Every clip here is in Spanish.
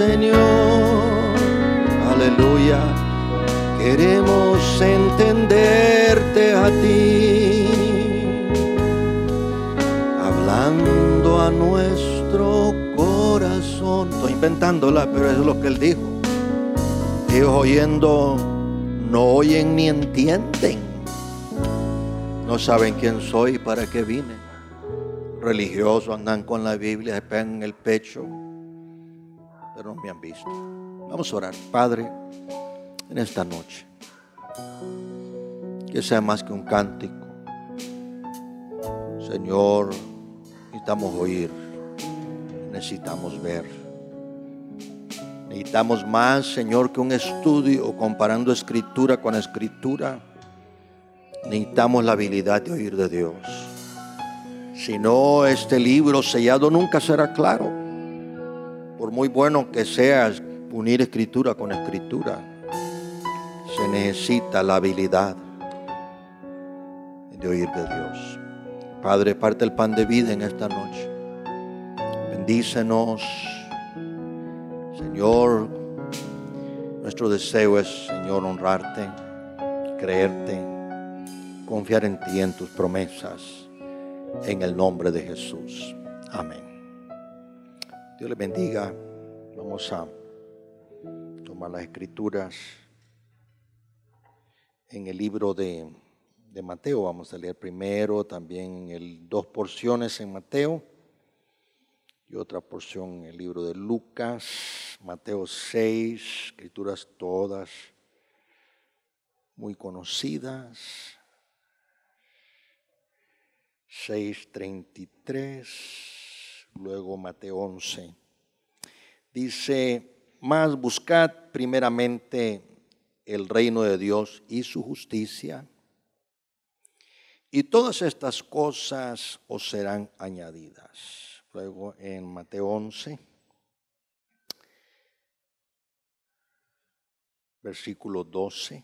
Señor, aleluya. Queremos entenderte a ti, hablando a nuestro corazón. Estoy inventándola, pero eso es lo que él dijo. Ellos oyendo no oyen ni entienden. No saben quién soy y para qué vine. Religiosos, andan con la Biblia, se pegan en el pecho, pero no me han visto. Vamos a orar. Padre, en esta noche, que sea más que un cántico. Señor, necesitamos oír, necesitamos ver. Necesitamos más, Señor, que un estudio comparando escritura con escritura. Necesitamos la habilidad de oír de Dios. Si no, este libro sellado nunca será claro. Por muy bueno que sea unir escritura con escritura, se necesita la habilidad de oír de Dios. Padre, parte el pan de vida en esta noche. Bendícenos, Señor. Nuestro deseo es, Señor, honrarte, creerte, confiar en ti, en tus promesas, en el nombre de Jesús. Amén. Dios les bendiga. Vamos a tomar las escrituras en el libro de Mateo. Vamos a leer primero también dos porciones en Mateo y otra porción en el libro de Lucas. Mateo 6, escrituras todas muy conocidas. 6:33, luego Mateo 11. Dice: mas buscad primeramente el reino de Dios y su justicia, y todas estas cosas os serán añadidas. Luego en Mateo 11, versículo 12.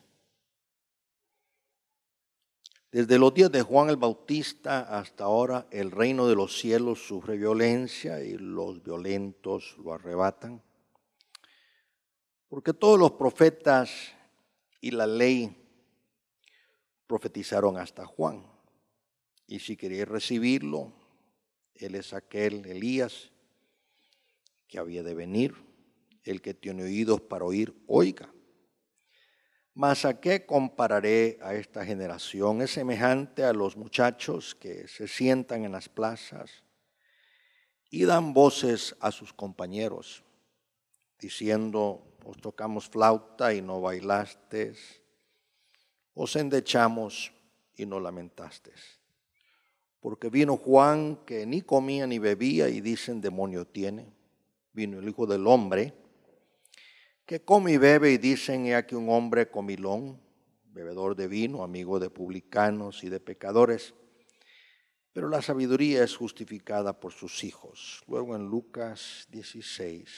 Desde los días de Juan el Bautista hasta ahora, el reino de los cielos sufre violencia y los violentos lo arrebatan. Porque todos los profetas y la ley profetizaron hasta Juan. Y si queréis recibirlo, él es aquel Elías que había de venir. El que tiene oídos para oír, oiga. Mas ¿a qué compararé a esta generación? Es semejante a los muchachos que se sientan en las plazas y dan voces a sus compañeros, diciendo: os tocamos flauta y no bailasteis, os endechamos y no lamentasteis. Porque vino Juan, que ni comía ni bebía, y dicen: demonio tiene. Vino el Hijo del Hombre, que come y bebe, y dicen: he aquí un hombre comilón, bebedor de vino, amigo de publicanos y de pecadores. Pero la sabiduría es justificada por sus hijos. Luego en Lucas 16,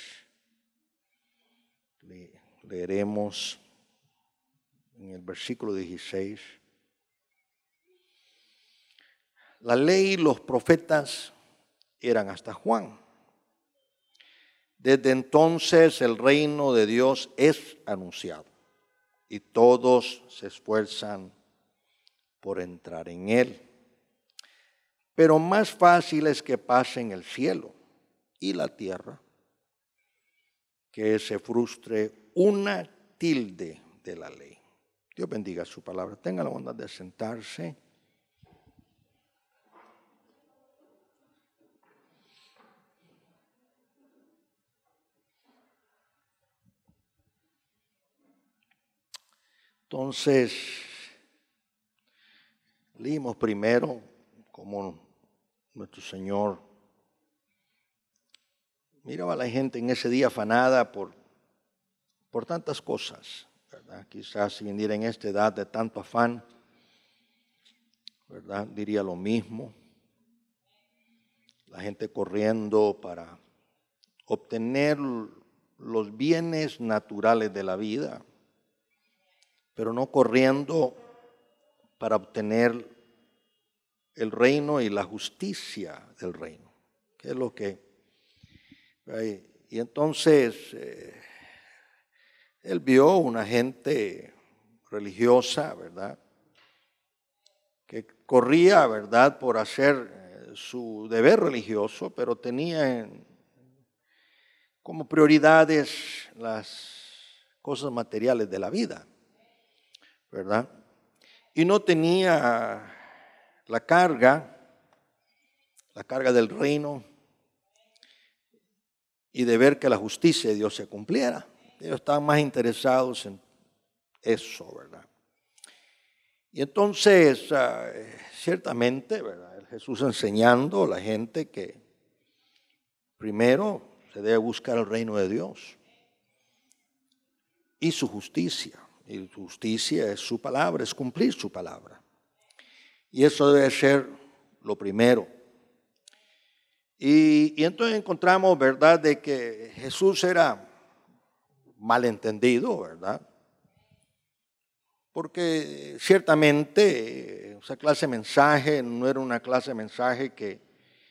leeremos en el versículo 16. La ley y los profetas eran hasta Juan. Desde entonces el reino de Dios es anunciado y todos se esfuerzan por entrar en él. Pero más fácil es que pasen el cielo y la tierra, que se frustre una tilde de la ley. Dios bendiga su palabra. Tenga la bondad de sentarse. Entonces, leímos primero cómo nuestro Señor miraba a la gente en ese día afanada por tantas cosas, ¿verdad? Quizás sin venir en esta edad de tanto afán, ¿verdad? Diría lo mismo. La gente corriendo para obtener los bienes naturales de la vida, pero no corriendo para obtener el reino y la justicia del reino, que es lo que Y entonces él vio una gente religiosa, ¿verdad?, que corría, ¿verdad?, por hacer su deber religioso, pero tenía como prioridades las cosas materiales de la vida, ¿verdad? Y no tenía la carga del reino y de ver que la justicia de Dios se cumpliera. Ellos estaban más interesados en eso, ¿verdad? Y entonces, ciertamente, ¿verdad?, Jesús enseñando a la gente que primero se debe buscar el reino de Dios y su justicia. Y su justicia es su palabra, es cumplir su palabra. Y eso debe ser lo primero. Y entonces encontramos, ¿verdad?, de que Jesús era malentendido, ¿verdad? Porque ciertamente esa clase de mensaje no era una clase de mensaje que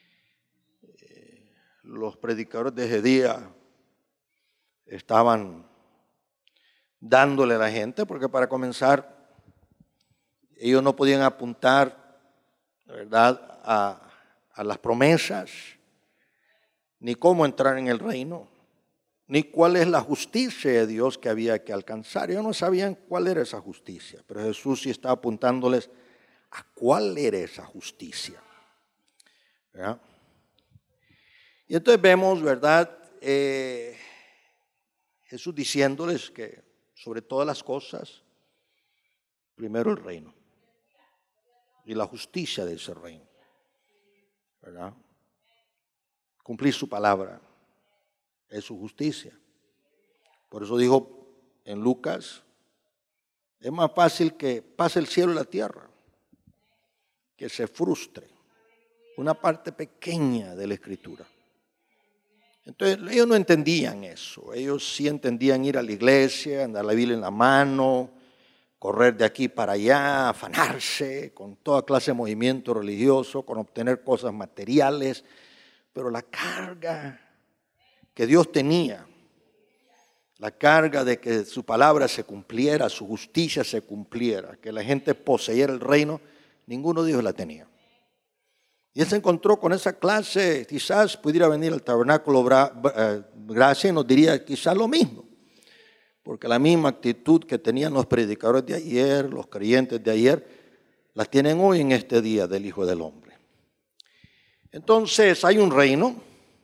los predicadores de ese día estaban dándole a la gente, porque para comenzar ellos no podían apuntar, ¿verdad?, a las promesas, ni cómo entrar en el reino, ni cuál es la justicia de Dios que había que alcanzar. Ellos no sabían cuál era esa justicia, pero Jesús sí estaba apuntándoles a cuál era esa justicia, ¿verdad? Y entonces vemos, ¿verdad?, Jesús diciéndoles que sobre todas las cosas, primero el reino y la justicia de ese reino, ¿verdad? Cumplir su palabra es su justicia. Por eso dijo en Lucas, es más fácil que pase el cielo y la tierra, que se frustre una parte pequeña de la Escritura. Entonces ellos no entendían eso, ellos sí entendían ir a la iglesia, andar la Biblia en la mano, correr de aquí para allá, afanarse con toda clase de movimiento religioso, con obtener cosas materiales, pero la carga que Dios tenía, la carga de que su palabra se cumpliera, su justicia se cumpliera, que la gente poseyera el reino, ninguno de ellos la tenía. Y él se encontró con esa clase, quizás pudiera venir al tabernáculo Gracia y nos diría quizás lo mismo, porque la misma actitud que tenían los predicadores de ayer, los creyentes de ayer, la tienen hoy en este día del Hijo del Hombre. Entonces hay un reino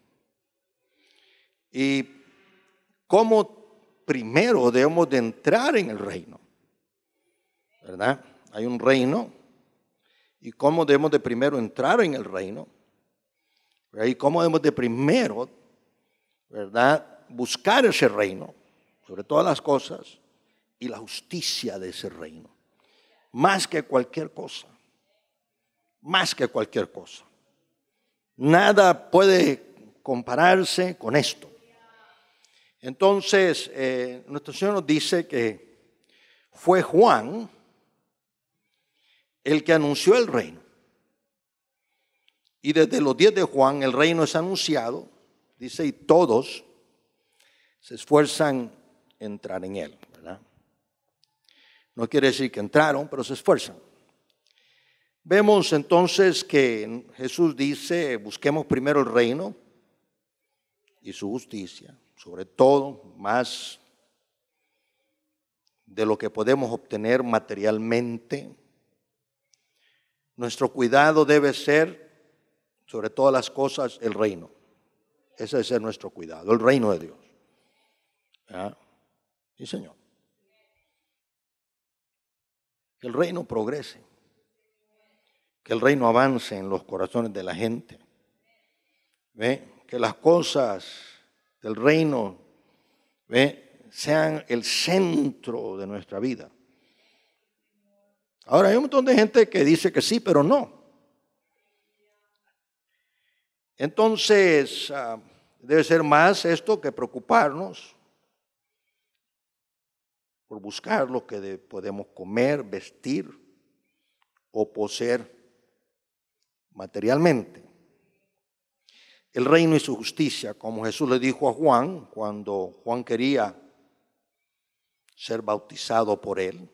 y cómo primero debemos de entrar en el reino, ¿verdad? Hay un reino. ¿Y cómo debemos de primero entrar en el reino? ¿Verdad? Y cómo debemos de primero, ¿verdad?, buscar ese reino, sobre todas las cosas, y la justicia de ese reino. Más que cualquier cosa. Más que cualquier cosa. Nada puede compararse con esto. Entonces, nuestro Señor nos dice que fue Juan el que anunció el reino. Y desde los días de Juan el reino es anunciado, dice, y todos se esfuerzan en entrar en él, ¿verdad? No quiere decir que entraron, pero se esfuerzan. Vemos entonces que Jesús dice, busquemos primero el reino y su justicia, sobre todo más de lo que podemos obtener materialmente. Nuestro cuidado debe ser, sobre todas las cosas, el reino. Ese debe ser nuestro cuidado, el reino de Dios. ¿Ah? Sí, Señor. Que el reino progrese. Que el reino avance en los corazones de la gente. ¿Ve? Que las cosas del reino, ¿ve?, sean el centro de nuestra vida. Ahora hay un montón de gente que dice que sí, pero no. Entonces, debe ser más esto que preocuparnos por buscar lo que podemos comer, vestir o poseer materialmente. el reino y su justicia, como Jesús le dijo a Juan cuando Juan quería ser bautizado por él.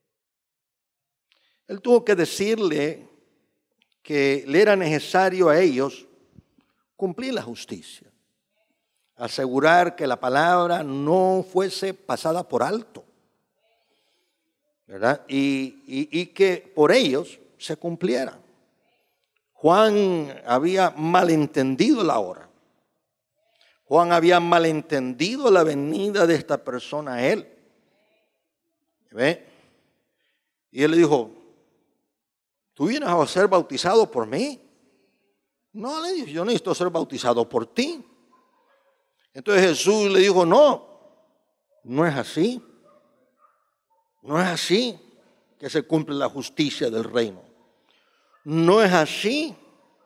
Él tuvo que decirle que le era necesario a ellos cumplir la justicia, asegurar que la palabra no fuese pasada por alto, ¿verdad? Y que por ellos se cumpliera. Juan había malentendido la hora. Juan había malentendido la venida de esta persona a él. ¿Ve? Y él le dijo, ¿tú vienes a ser bautizado por mí? No, le dijo, yo necesito ser bautizado por ti. Entonces Jesús le dijo, no es así. No es así que se cumple la justicia del reino. No es así.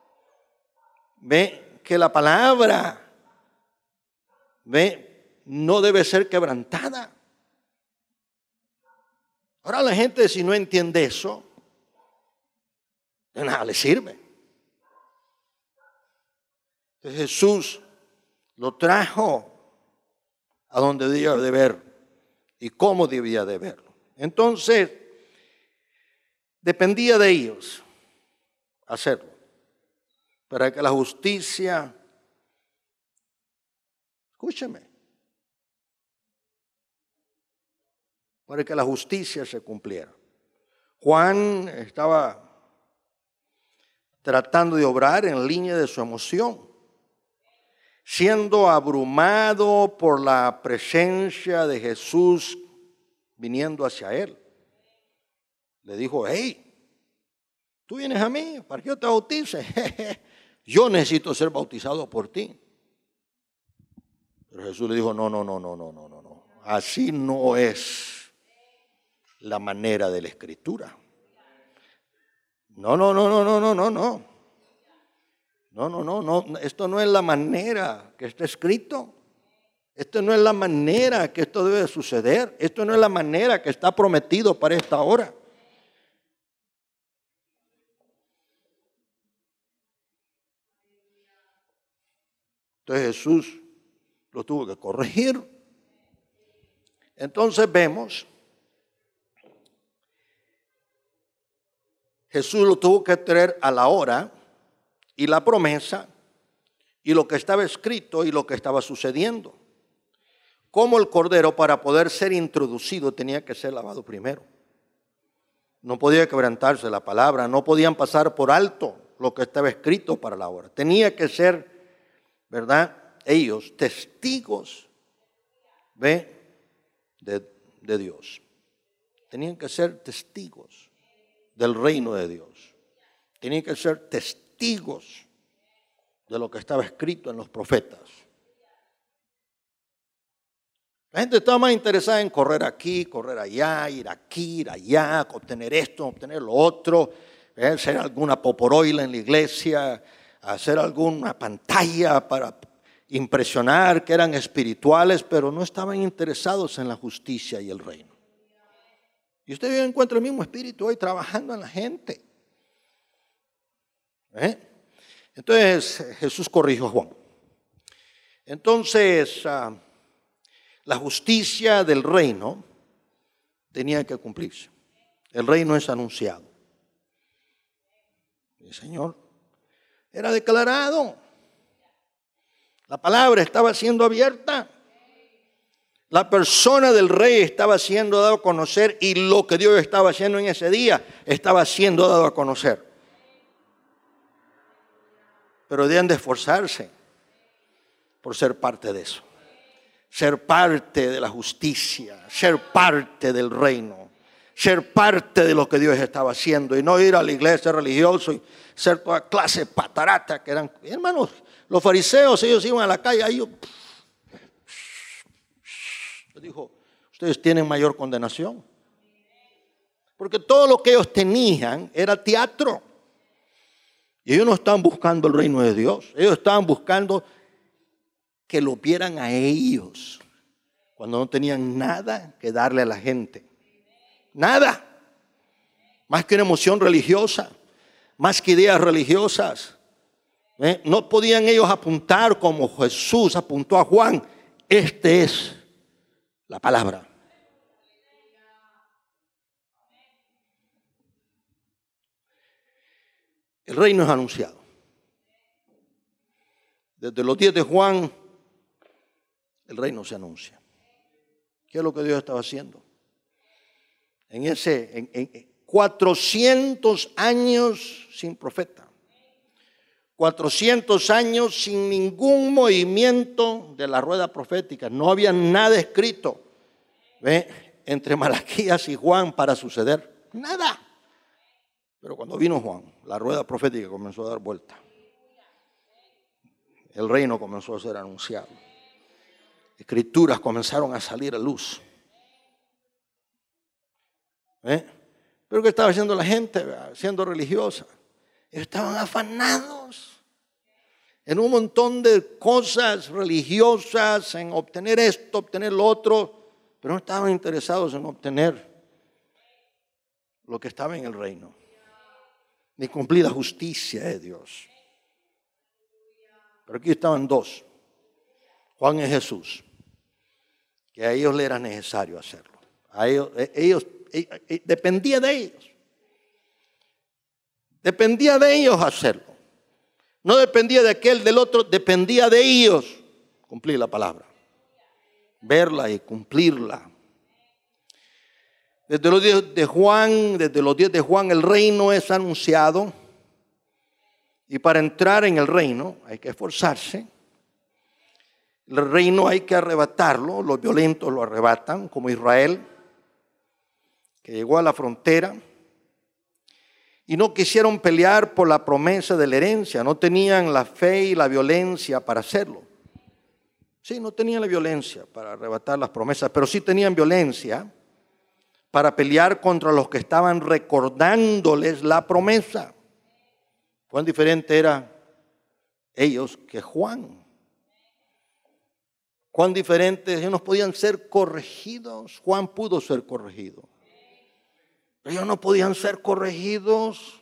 Ve que la palabra, ve, no debe ser quebrantada. Ahora la gente, si no entiende eso, de nada le sirve. Entonces Jesús lo trajo a donde debía de ver y cómo debía de verlo. Entonces, dependía de ellos hacerlo, para que la justicia, escúcheme, para que la justicia se cumpliera. Juan estaba tratando de obrar en línea de su emoción, siendo abrumado por la presencia de Jesús viniendo hacia él. Le dijo, hey, tú vienes a mí para que yo te bautice. Yo necesito ser bautizado por ti. Pero Jesús le dijo, no. Así no es la manera de la Escritura. No. Esto no es la manera que está escrito. Esto no es la manera que esto debe suceder. Esto no es la manera que está prometido para esta hora. Entonces Jesús lo tuvo que corregir. Entonces vemos, Jesús lo tuvo que traer a la hora y la promesa y lo que estaba escrito y lo que estaba sucediendo. Como el cordero, para poder ser introducido, tenía que ser lavado primero. No podía quebrantarse la palabra, no podían pasar por alto lo que estaba escrito para la hora. Tenía que ser, ¿verdad?, ellos testigos de Dios. Tenían que ser testigos del reino de Dios. Tenían que ser testigos de lo que estaba escrito en los profetas. La gente estaba más interesada en correr aquí, correr allá, ir aquí, ir allá, obtener esto, obtener lo otro, hacer alguna poporoila en la iglesia, hacer alguna pantalla para impresionar que eran espirituales, pero no estaban interesados en la justicia y el reino. Y usted encuentra el mismo espíritu hoy trabajando en la gente. Entonces Jesús corrigió a Juan. Entonces la justicia del reino tenía que cumplirse. El reino es anunciado. El Señor era declarado. La palabra estaba siendo abierta. La persona del rey estaba siendo dado a conocer y lo que Dios estaba haciendo en ese día estaba siendo dado a conocer. Pero deben de esforzarse por ser parte de eso. Ser parte de la justicia, ser parte del reino, ser parte de lo que Dios estaba haciendo y no ir a la iglesia religiosa y ser toda clase de patarata que eran. Hermanos, los fariseos, ellos iban a la calle, ellos dijo, ustedes tienen mayor condenación. Porque todo lo que ellos tenían era teatro. Y ellos no estaban buscando el reino de Dios. Ellos estaban buscando que lo vieran a ellos cuando no tenían nada que darle a la gente. Nada. Más que una emoción religiosa, más que ideas religiosas. No podían ellos apuntar como Jesús apuntó a Juan. Este es la palabra. El reino es anunciado. Desde los días de Juan, el reino se anuncia. ¿Qué es lo que Dios estaba haciendo? En 400 años sin profeta. 400 años sin ningún movimiento de la rueda profética. No había nada escrito entre Malaquías y Juan para suceder. Nada. Pero cuando vino Juan, la rueda profética comenzó a dar vuelta. El reino comenzó a ser anunciado. Escrituras comenzaron a salir a luz. Pero ¿qué estaba haciendo la gente? Siendo religiosa. Estaban afanados en un montón de cosas religiosas, en obtener esto, obtener lo otro, pero no estaban interesados en obtener lo que estaba en el reino, ni cumplir la justicia de Dios. Pero aquí estaban dos, Juan y Jesús, que a ellos les era necesario hacerlo. A ellos dependía de ellos. Dependía de ellos hacerlo. No dependía de aquel, del otro, dependía de ellos cumplir la palabra. Verla y cumplirla. Desde los días de Juan, el reino es anunciado. Y para entrar en el reino hay que esforzarse. El reino hay que arrebatarlo. Los violentos lo arrebatan, como Israel, que llegó a la frontera. Y no quisieron pelear por la promesa de la herencia. No tenían la fe y la violencia para hacerlo. Sí, no tenían la violencia para arrebatar las promesas, pero sí tenían violencia para pelear contra los que estaban recordándoles la promesa. ¿Cuán diferente era ellos que Juan? ¿Cuán diferentes? Ellos no podían ser corregidos. Juan pudo ser corregido. Ellos no podían ser corregidos.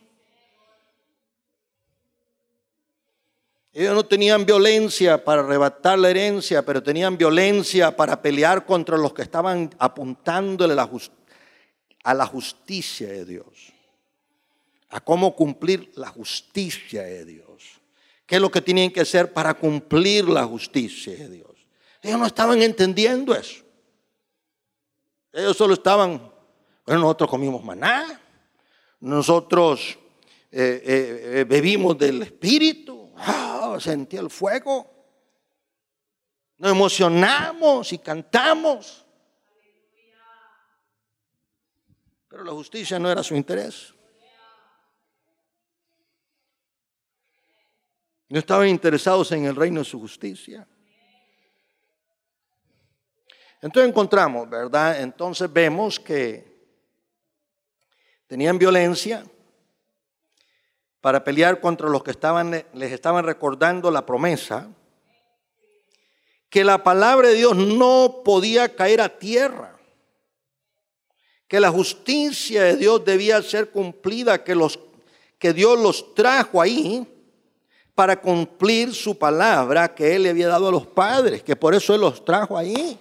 Ellos no tenían violencia para arrebatar la herencia, pero tenían violencia para pelear contra los que estaban apuntándole a la justicia de Dios. A cómo cumplir la justicia de Dios. ¿Qué es lo que tenían que hacer para cumplir la justicia de Dios? Ellos no estaban entendiendo eso. Ellos solo estaban... Bueno, nosotros comimos maná, nosotros bebimos del Espíritu, sentí el fuego, nos emocionamos y cantamos. Pero la justicia no era su interés. No estaban interesados en el reino de su justicia. Entonces encontramos, ¿verdad? Entonces vemos que tenían violencia para pelear contra los que les estaban recordando la promesa, que la palabra de Dios no podía caer a tierra, que la justicia de Dios debía ser cumplida, que Dios los trajo ahí para cumplir su palabra que Él le había dado a los padres, que por eso Él los trajo ahí.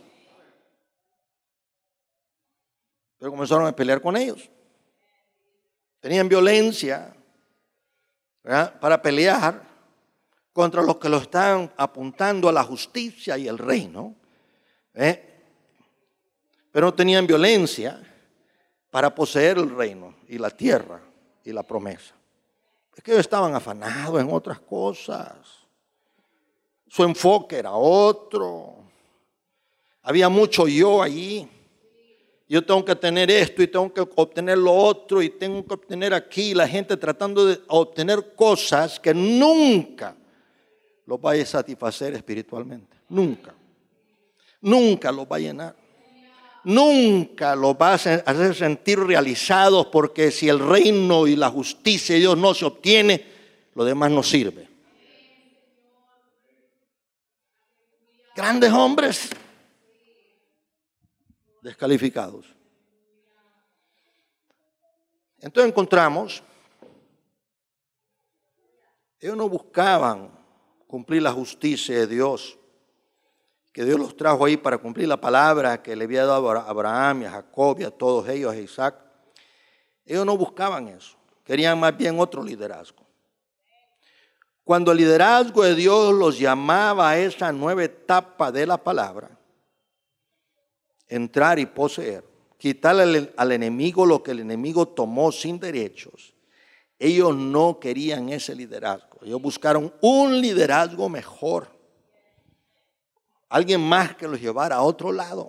Pero comenzaron a pelear con ellos. Tenían violencia, ¿verdad?, para pelear contra los que lo estaban apuntando a la justicia y el reino. Pero no tenían violencia para poseer el reino y la tierra y la promesa. Es que ellos estaban afanados en otras cosas. Su enfoque era otro. Había mucho yo allí. Yo tengo que tener esto y tengo que obtener lo otro y tengo que obtener aquí. La gente tratando de obtener cosas que nunca los vaya a satisfacer espiritualmente. Nunca. Nunca los va a llenar. Nunca los va a hacer sentir realizados, porque si el reino y la justicia de Dios no se obtiene, lo demás no sirve. Grandes hombres descalificados. Entonces encontramos Ellos no buscaban cumplir la justicia de Dios, que Dios los trajo ahí para cumplir la palabra que le había dado a Abraham y a Jacob y a todos ellos, a Isaac. Ellos no buscaban eso, querían más bien otro liderazgo. Cuando el liderazgo de Dios los llamaba a esa nueva etapa de la palabra, entrar y poseer, quitarle al enemigo lo que el enemigo tomó sin derechos, ellos no querían ese liderazgo. Ellos buscaron un liderazgo mejor, alguien más que los llevara a otro lado.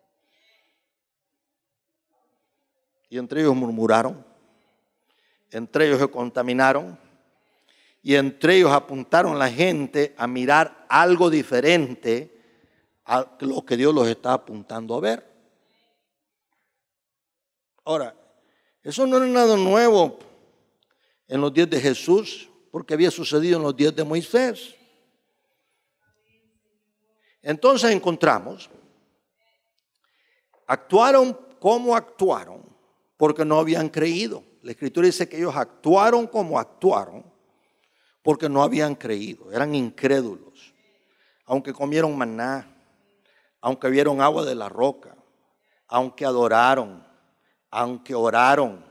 Y entre ellos murmuraron, entre ellos se contaminaron, y entre ellos apuntaron a la gente a mirar algo diferente a lo que Dios los está apuntando a ver. Ahora, eso no era nada nuevo en los días de Jesús, porque había sucedido en los días de Moisés. Entonces encontramos, actuaron como actuaron, porque no habían creído. La Escritura dice que ellos actuaron como actuaron, porque no habían creído, eran incrédulos. Aunque comieron maná, aunque vieron agua de la roca, aunque adoraron, aunque oraron,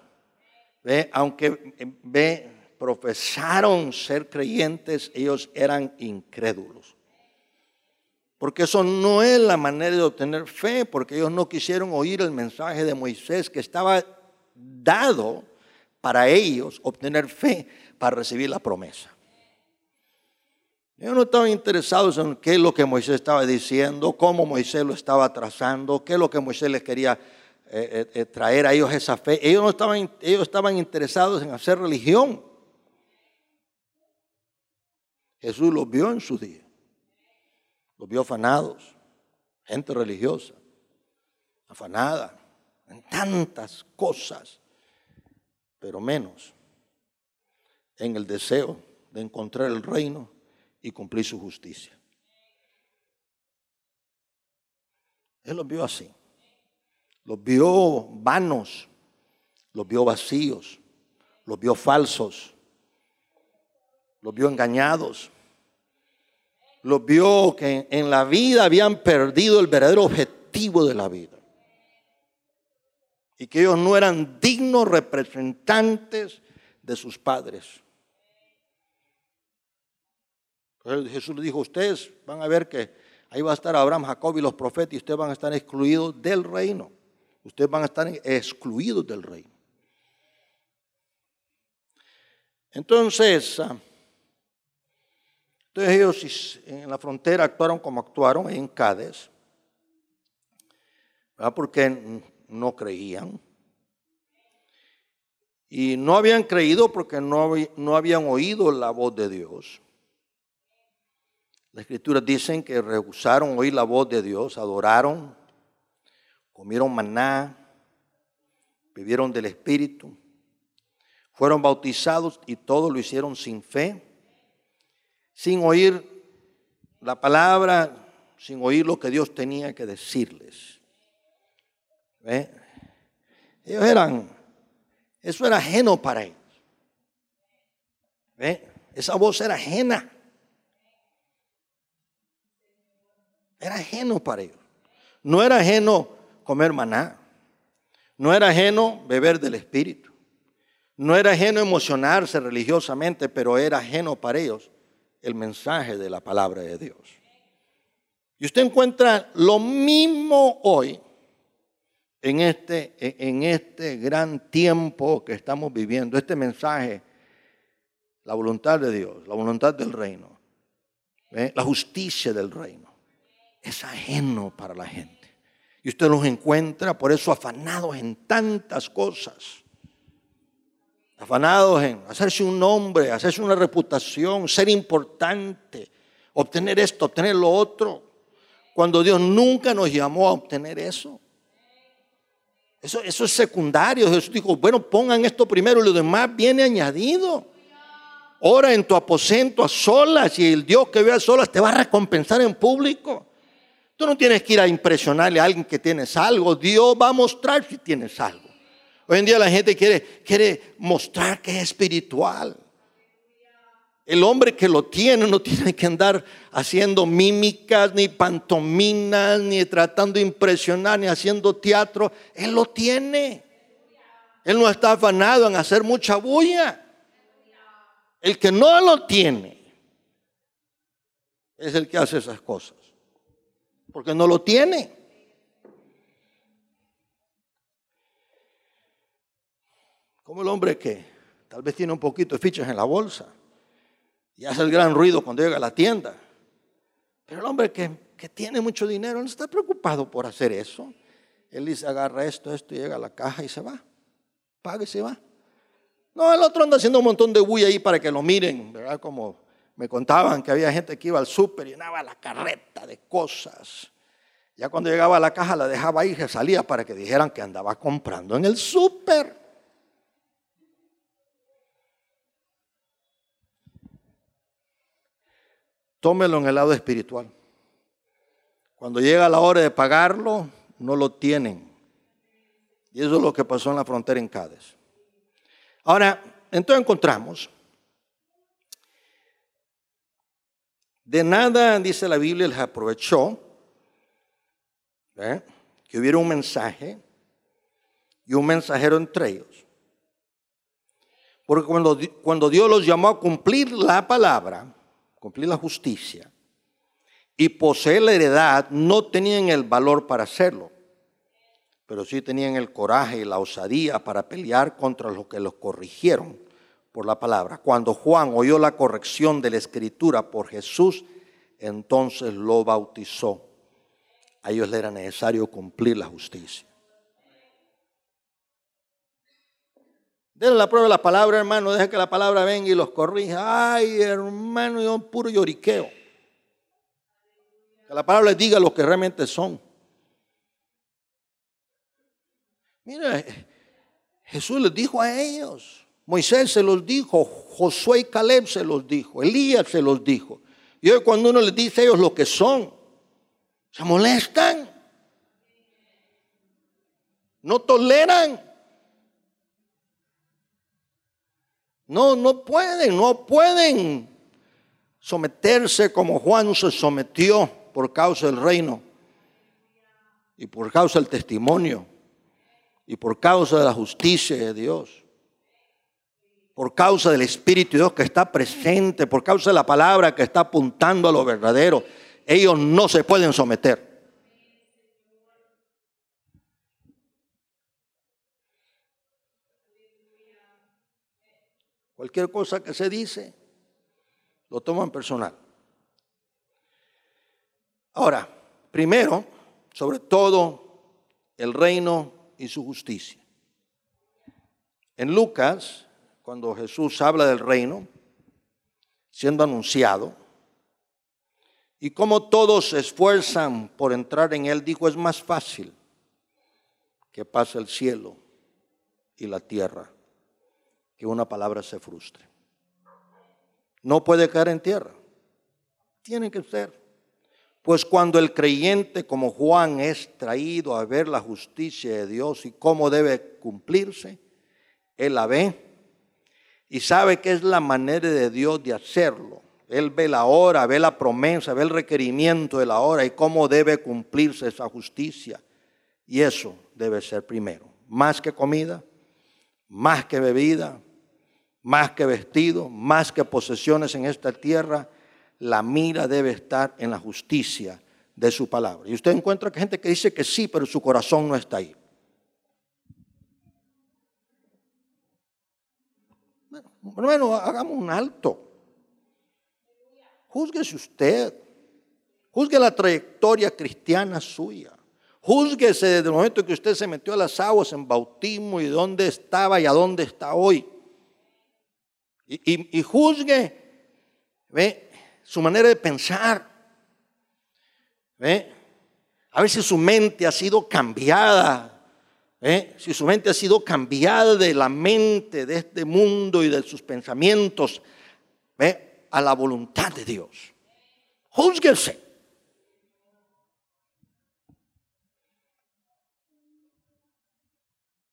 aunque profesaron ser creyentes, ellos eran incrédulos. Porque eso no es la manera de obtener fe, porque ellos no quisieron oír el mensaje de Moisés que estaba dado para ellos obtener fe para recibir la promesa. Ellos no estaban interesados en qué es lo que Moisés estaba diciendo, cómo Moisés lo estaba trazando, qué es lo que Moisés les quería traer a ellos esa fe. Ellos estaban interesados en hacer religión. Jesús los vio en su día. Los vio afanados, gente religiosa, afanada en tantas cosas, pero menos en el deseo de encontrar el reino y cumplir su justicia. Él los vio así. Los vio vanos, los vio vacíos, los vio falsos, los vio engañados. Los vio que en la vida habían perdido el verdadero objetivo de la vida. Y que ellos no eran dignos representantes de sus padres. Jesús le dijo, ustedes van a ver que ahí va a estar Abraham, Jacob y los profetas y ustedes van a estar excluidos del reino. Ustedes van a estar excluidos del reino. Entonces ellos en la frontera actuaron como actuaron en Cádiz, ¿verdad? Porque no creían. Y no habían creído porque no habían oído la voz de Dios. Las Escrituras dicen que rehusaron oír la voz de Dios, adoraron, comieron maná, bebieron del Espíritu, fueron bautizados y todo lo hicieron sin fe, sin oír la palabra, sin oír lo que Dios tenía que decirles. Eso era ajeno para ellos. Esa voz era ajena. Era ajeno para ellos. No era ajeno comer maná. No era ajeno beber del Espíritu. No era ajeno emocionarse religiosamente, pero era ajeno para ellos el mensaje de la palabra de Dios. Y usted encuentra lo mismo hoy en este gran tiempo que estamos viviendo. Este mensaje, la voluntad de Dios, la voluntad del reino, la justicia del reino, es ajeno para la gente. Y usted los encuentra por eso afanados en tantas cosas. Afanados en hacerse un nombre, hacerse una reputación, ser importante, obtener esto, obtener lo otro. Cuando Dios nunca nos llamó a obtener eso. Eso es secundario. Jesús dijo, bueno, pongan esto primero y lo demás viene añadido. Ora en tu aposento a solas y el Dios que ve a solas te va a recompensar en público. Tú no tienes que ir a impresionarle a alguien que tienes algo. Dios va a mostrar si tienes algo. Hoy en día la gente quiere mostrar que es espiritual. El hombre que lo tiene no tiene que andar haciendo mímicas, ni pantominas, ni tratando de impresionar, ni haciendo teatro. Él lo tiene. Él no está afanado en hacer mucha bulla. El que no lo tiene es el que hace esas cosas, porque no lo tiene. Como el hombre que tal vez tiene un poquito de fichas en la bolsa y hace el gran ruido cuando llega a la tienda. Pero el hombre que tiene mucho dinero no está preocupado por hacer eso. Él dice, agarra esto, y llega a la caja y se va. Paga y se va. No, el otro anda haciendo un montón de bulla ahí para que lo miren, ¿verdad? Como me contaban que había gente que iba al súper y llenaba la carreta de cosas. Ya cuando llegaba a la caja la dejaba ahí y se salía para que dijeran que andaba comprando en el súper. Tómelo en el lado espiritual. Cuando llega la hora de pagarlo, no lo tienen. Y eso es lo que pasó en la frontera en Cádiz. Ahora, entonces encontramos, de nada, dice la Biblia, les aprovechó que hubiera un mensaje y un mensajero entre ellos. Porque cuando Dios los llamó a cumplir la palabra, cumplir la justicia y poseer la heredad, no tenían el valor para hacerlo, pero sí tenían el coraje y la osadía para pelear contra los que los corrigieron por la palabra. Cuando Juan oyó la corrección de la Escritura por Jesús, entonces lo bautizó. A ellos les era necesario cumplir la justicia. Denle la prueba de la palabra, hermano. Deja que la palabra venga y los corrija. Ay, hermano, yo puro lloriqueo. Que la palabra les diga lo que realmente son. Mira, Jesús les dijo a ellos. Moisés se los dijo. Josué y Caleb se los dijo. Elías se los dijo. Y hoy cuando uno les dice a ellos lo que son, se molestan. No toleran. No pueden someterse como Juan se sometió por causa del reino y por causa del testimonio y por causa de la justicia de Dios, por causa del Espíritu de Dios que está presente, por causa de la palabra que está apuntando a lo verdadero. Ellos no se pueden someter. Cualquier cosa que se dice, lo toman personal. Ahora, primero, sobre todo, el reino y su justicia. En Lucas, cuando Jesús habla del reino, siendo anunciado, y como todos se esfuerzan por entrar en él, dijo, es más fácil que pase el cielo y la tierra, que una palabra se frustre. No puede caer en tierra. Tiene que ser. Pues cuando el creyente como Juan es traído a ver la justicia de Dios y cómo debe cumplirse, él la ve y sabe que es la manera de Dios de hacerlo. Él ve la hora, ve la promesa, ve el requerimiento de la hora y cómo debe cumplirse esa justicia. Y eso debe ser primero. Más que comida, más que bebida, más que vestido, más que posesiones en esta tierra, la mira debe estar en la justicia de su palabra. Y usted encuentra que hay gente que dice que sí, pero su corazón no está ahí. Bueno, hermano, hagamos un alto. Júzguese usted. Juzgue la trayectoria cristiana suya. Júzguese desde el momento que usted se metió a las aguas en bautismo y dónde estaba y a dónde está hoy. Y juzgue, ¿ve?, su manera de pensar. ¿Ve? A ver si su mente ha sido cambiada. Si su mente ha sido cambiada de la mente de este mundo y de sus pensamientos, ¿ve?, a la voluntad de Dios. Júzguese.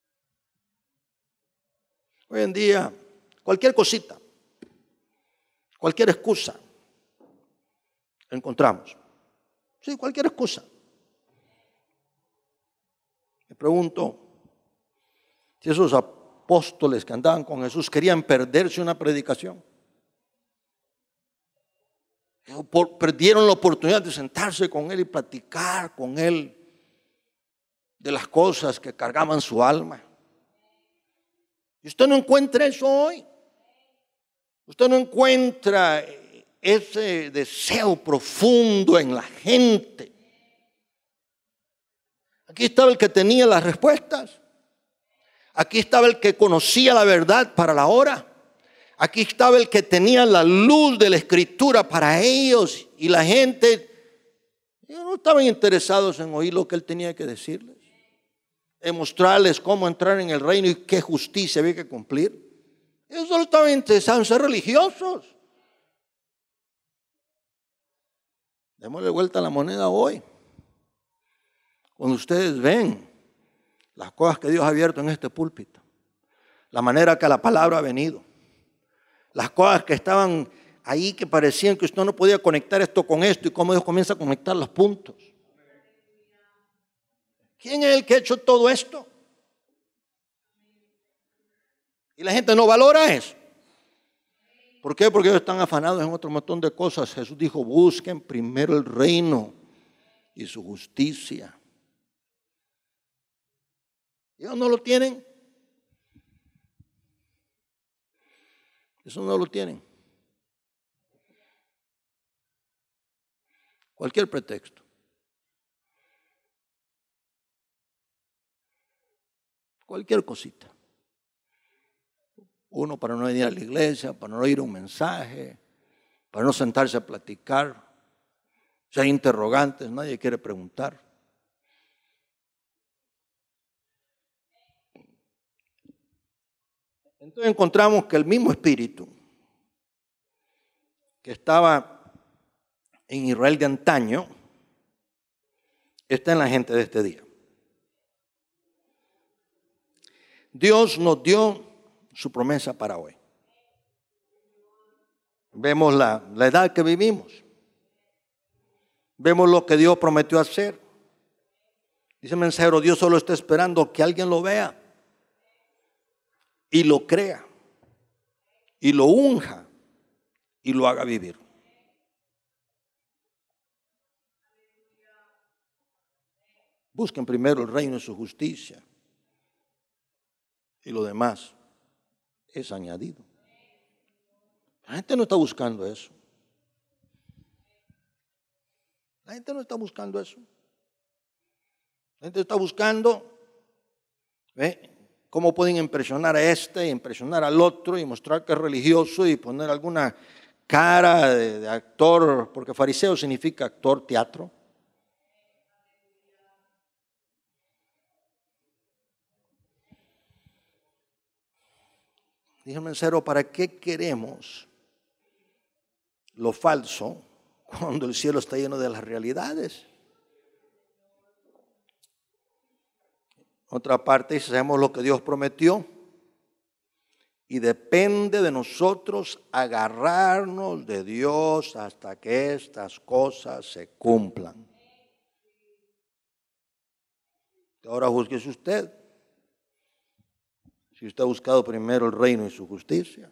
Hoy en día, cualquier cosita, Cualquier excusa encontramos. Sí, cualquier excusa. Me pregunto si esos apóstoles que andaban con Jesús querían perderse una predicación. Perdieron la oportunidad de sentarse con Él y platicar con Él de las cosas que cargaban su alma. Y usted no encuentra eso hoy. Usted no encuentra ese deseo profundo en la gente. Aquí estaba el que tenía las respuestas. Aquí estaba el que conocía la verdad para la hora. Aquí estaba el que tenía la luz de la Escritura para ellos. Y la gente no estaban interesados en oír lo que él tenía que decirles, en mostrarles cómo entrar en el reino y qué justicia había que cumplir. Ellos solo estaban interesados en ser religiosos. Démosle vuelta a la moneda hoy. Cuando ustedes ven las cosas que Dios ha abierto en este púlpito, la manera que la palabra ha venido, las cosas que estaban ahí que parecían que usted no podía conectar esto con esto y cómo Dios comienza a conectar los puntos. ¿Quién es el que ha hecho todo esto? Y la gente no valora eso. ¿Por qué? Porque ellos están afanados en otro montón de cosas. Jesús dijo, busquen primero el reino y su justicia. Ellos no lo tienen. Eso no lo tienen. Cualquier pretexto. Cualquier cosita. Uno para no venir a la iglesia, para no oír un mensaje, para no sentarse a platicar. Si hay interrogantes, nadie quiere preguntar. Entonces encontramos que el mismo espíritu que estaba en Israel de antaño está en la gente de este día. Dios nos dio su promesa para hoy. Vemos la edad que vivimos. Vemos lo que Dios prometió hacer. Dice el mensajero, Dios solo está esperando que alguien lo vea y lo crea y lo unja y lo haga vivir. Busquen primero el reino y su justicia y lo demás es añadido. La gente no está buscando eso. La gente no está buscando eso. La gente está buscando cómo pueden impresionar a este, impresionar al otro y mostrar que es religioso y poner alguna cara de actor, porque fariseo significa actor, teatro. Dígame en serio, ¿para qué queremos lo falso cuando el cielo está lleno de las realidades? Otra parte, sabemos lo que Dios prometió y depende de nosotros agarrarnos de Dios hasta que estas cosas se cumplan. Ahora júzguese usted. Si usted ha buscado primero el reino y su justicia.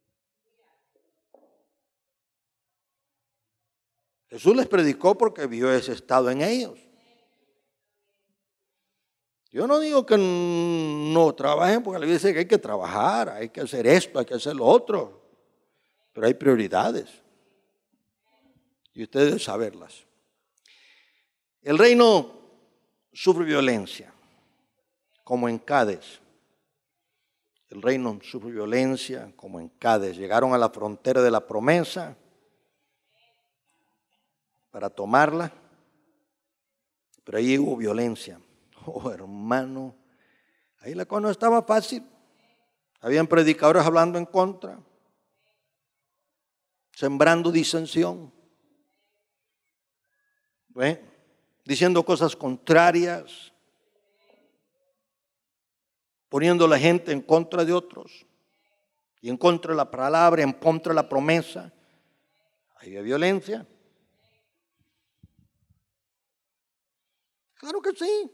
Jesús les predicó porque vio ese estado en ellos. Yo no digo que no trabajen, porque la Biblia dice que hay que trabajar, hay que hacer esto, hay que hacer lo otro. Pero hay prioridades. Y usted debe saberlas. El reino sufre violencia, como en Cádiz. El reino sufre violencia como en Cádiz. Llegaron a la frontera de la promesa para tomarla, pero ahí hubo violencia. Oh, hermano, ahí la cosa no estaba fácil. Habían predicadores hablando en contra, sembrando disensión, diciendo cosas contrarias, poniendo a la gente en contra de otros y en contra de la palabra, en contra de la promesa. había violencia. Claro que sí.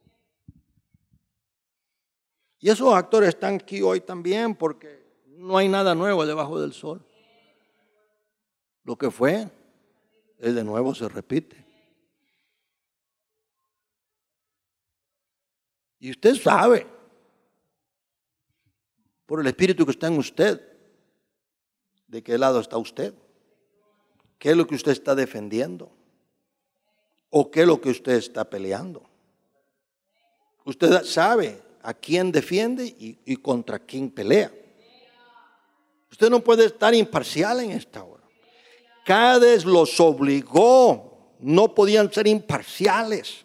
Y esos actores están aquí hoy también porque no hay nada nuevo debajo del sol. Lo que fue, es de nuevo se repite. Y usted sabe, por el espíritu que está en usted, de qué lado está usted, qué es lo que usted está defendiendo o qué es lo que usted está peleando. Usted sabe a quién defiende y contra quién pelea. Usted no puede estar imparcial en esta hora. Cádiz los obligó, no podían ser imparciales.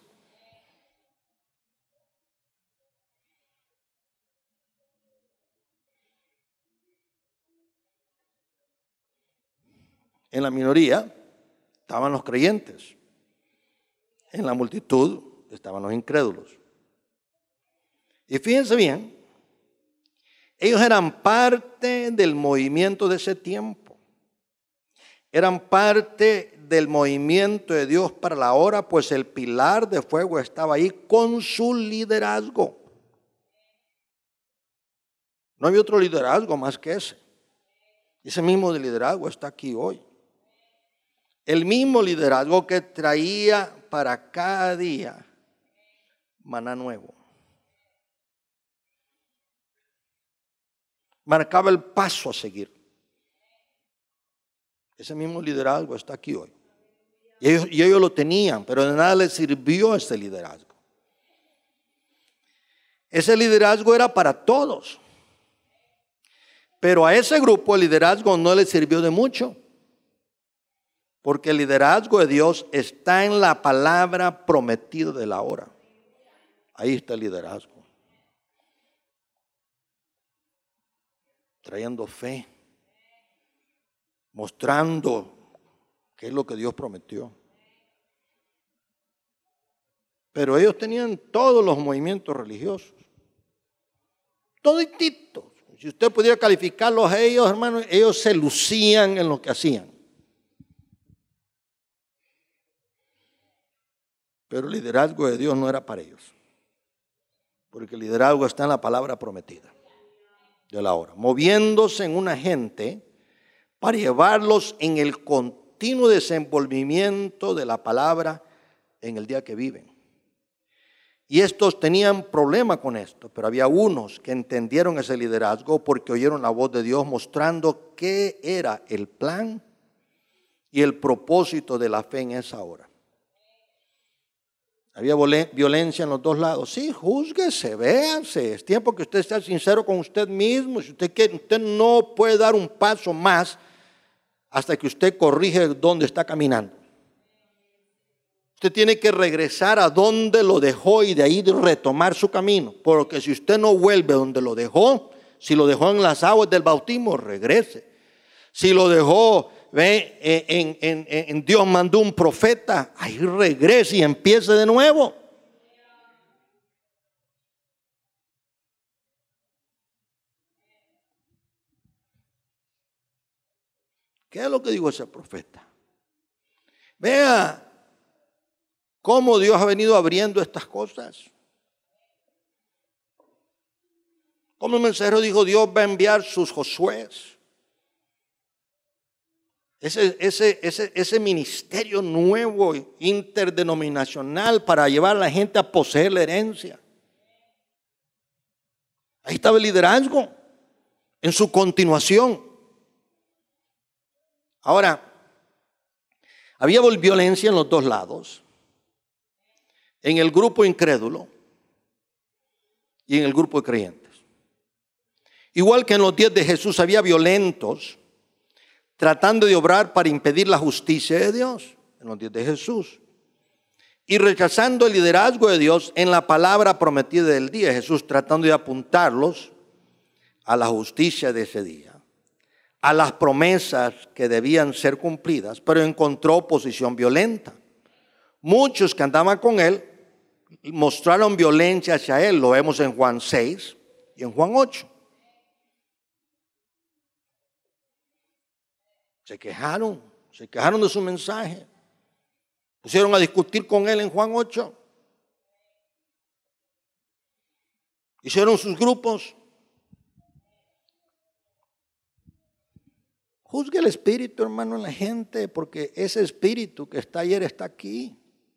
En la minoría estaban los creyentes. En la multitud estaban los incrédulos. Y fíjense bien, ellos eran parte del movimiento de ese tiempo. Eran parte del movimiento de Dios para la hora, pues el pilar de fuego estaba ahí con su liderazgo. No había otro liderazgo más que ese. Ese mismo liderazgo está aquí hoy. El mismo liderazgo que traía para cada día maná nuevo. Marcaba el paso a seguir. Ese mismo liderazgo está aquí hoy. Y ellos lo tenían, pero de nada les sirvió ese liderazgo. Ese liderazgo era para todos. Pero a ese grupo el liderazgo no les sirvió de mucho. Porque el liderazgo de Dios está en la palabra prometida de la hora. Ahí está el liderazgo. Trayendo fe. Mostrando qué es lo que Dios prometió. Pero ellos tenían todos los movimientos religiosos. Todititos. Si usted pudiera calificarlos a ellos, hermanos, ellos se lucían en lo que hacían. Pero el liderazgo de Dios no era para ellos. Porque el liderazgo está en la palabra prometida de la hora. Moviéndose en una gente para llevarlos en el continuo desenvolvimiento de la palabra en el día que viven. Y estos tenían problema con esto, pero había unos que entendieron ese liderazgo porque oyeron la voz de Dios mostrando qué era el plan y el propósito de la fe en esa hora. Había violencia en los dos lados. Sí, júzguese, véanse. Es tiempo que usted sea sincero con usted mismo. Si usted quiere, usted no puede dar un paso más hasta que usted corrige dónde está caminando. Usted tiene que regresar a donde lo dejó y de ahí retomar su camino. Porque si usted no vuelve donde lo dejó, si lo dejó en las aguas del bautismo, regrese. Si lo dejó en Dios mandó un profeta, ahí regrese y empiece de nuevo. ¿Qué es lo que dijo ese profeta? Vea cómo Dios ha venido abriendo estas cosas. Como el mensajero dijo, Dios va a enviar sus Josués. Ese ministerio nuevo, interdenominacional, para llevar a la gente a poseer la herencia. Ahí estaba el liderazgo, en su continuación. Ahora, había violencia en los dos lados. En el grupo incrédulo y en el grupo de creyentes. Igual que en los días de Jesús había violentos tratando de obrar para impedir la justicia de Dios en los días de Jesús. Y rechazando el liderazgo de Dios en la palabra prometida del día de Jesús, tratando de apuntarlos a la justicia de ese día, a las promesas que debían ser cumplidas, pero encontró oposición violenta. Muchos que andaban con él mostraron violencia hacia él, lo vemos en Juan 6 y en Juan 8. Se quejaron, Se quejaron de su mensaje. Pusieron a discutir con él en Juan 8. Hicieron sus grupos. Juzgue el espíritu, hermano, en la gente, porque ese espíritu que está ayer está aquí.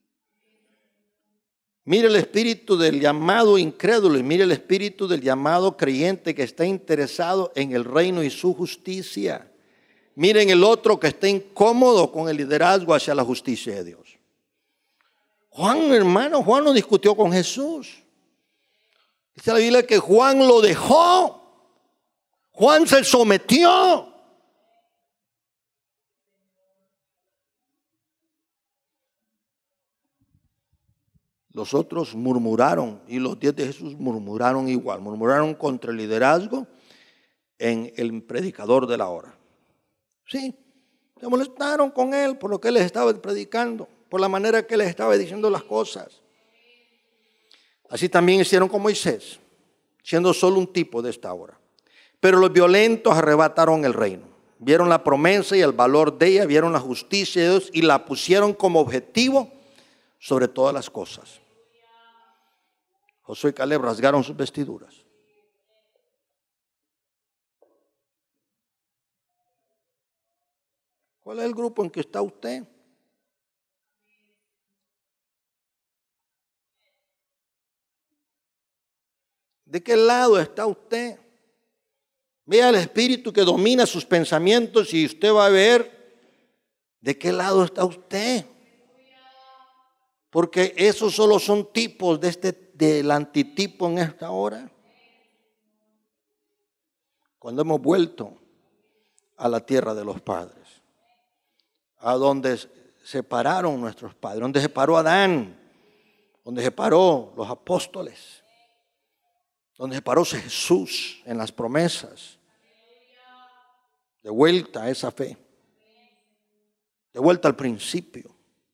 Mire el espíritu del llamado incrédulo y mire el espíritu del llamado creyente que está interesado en el reino y su justicia. Miren el otro que está incómodo con el liderazgo hacia la justicia de Dios. Juan, hermano, Juan no discutió con Jesús. Dice la Biblia que Juan lo dejó. Juan se sometió. Los otros murmuraron y los 10 de Jesús murmuraron igual. Murmuraron contra el liderazgo en el predicador de la hora. Sí, se molestaron con él por lo que él les estaba predicando, por la manera que él les estaba diciendo las cosas. Así también hicieron con Moisés, siendo solo un tipo de esta hora. Pero los violentos arrebataron el reino. Vieron la promesa y el valor de ella, vieron la justicia de Dios y la pusieron como objetivo sobre todas las cosas. Josué y Caleb rasgaron sus vestiduras. ¿Cuál es el grupo en que está usted? ¿De qué lado está usted? Vea el espíritu que domina sus pensamientos y usted va a ver de qué lado está usted. Porque esos solo son tipos del antitipo en esta hora. Cuando hemos vuelto a la tierra de los padres, a donde se pararon nuestros padres, donde se paró Adán, donde se paró los apóstoles, donde se paró Jesús en las promesas. De vuelta a esa fe, de vuelta al principio.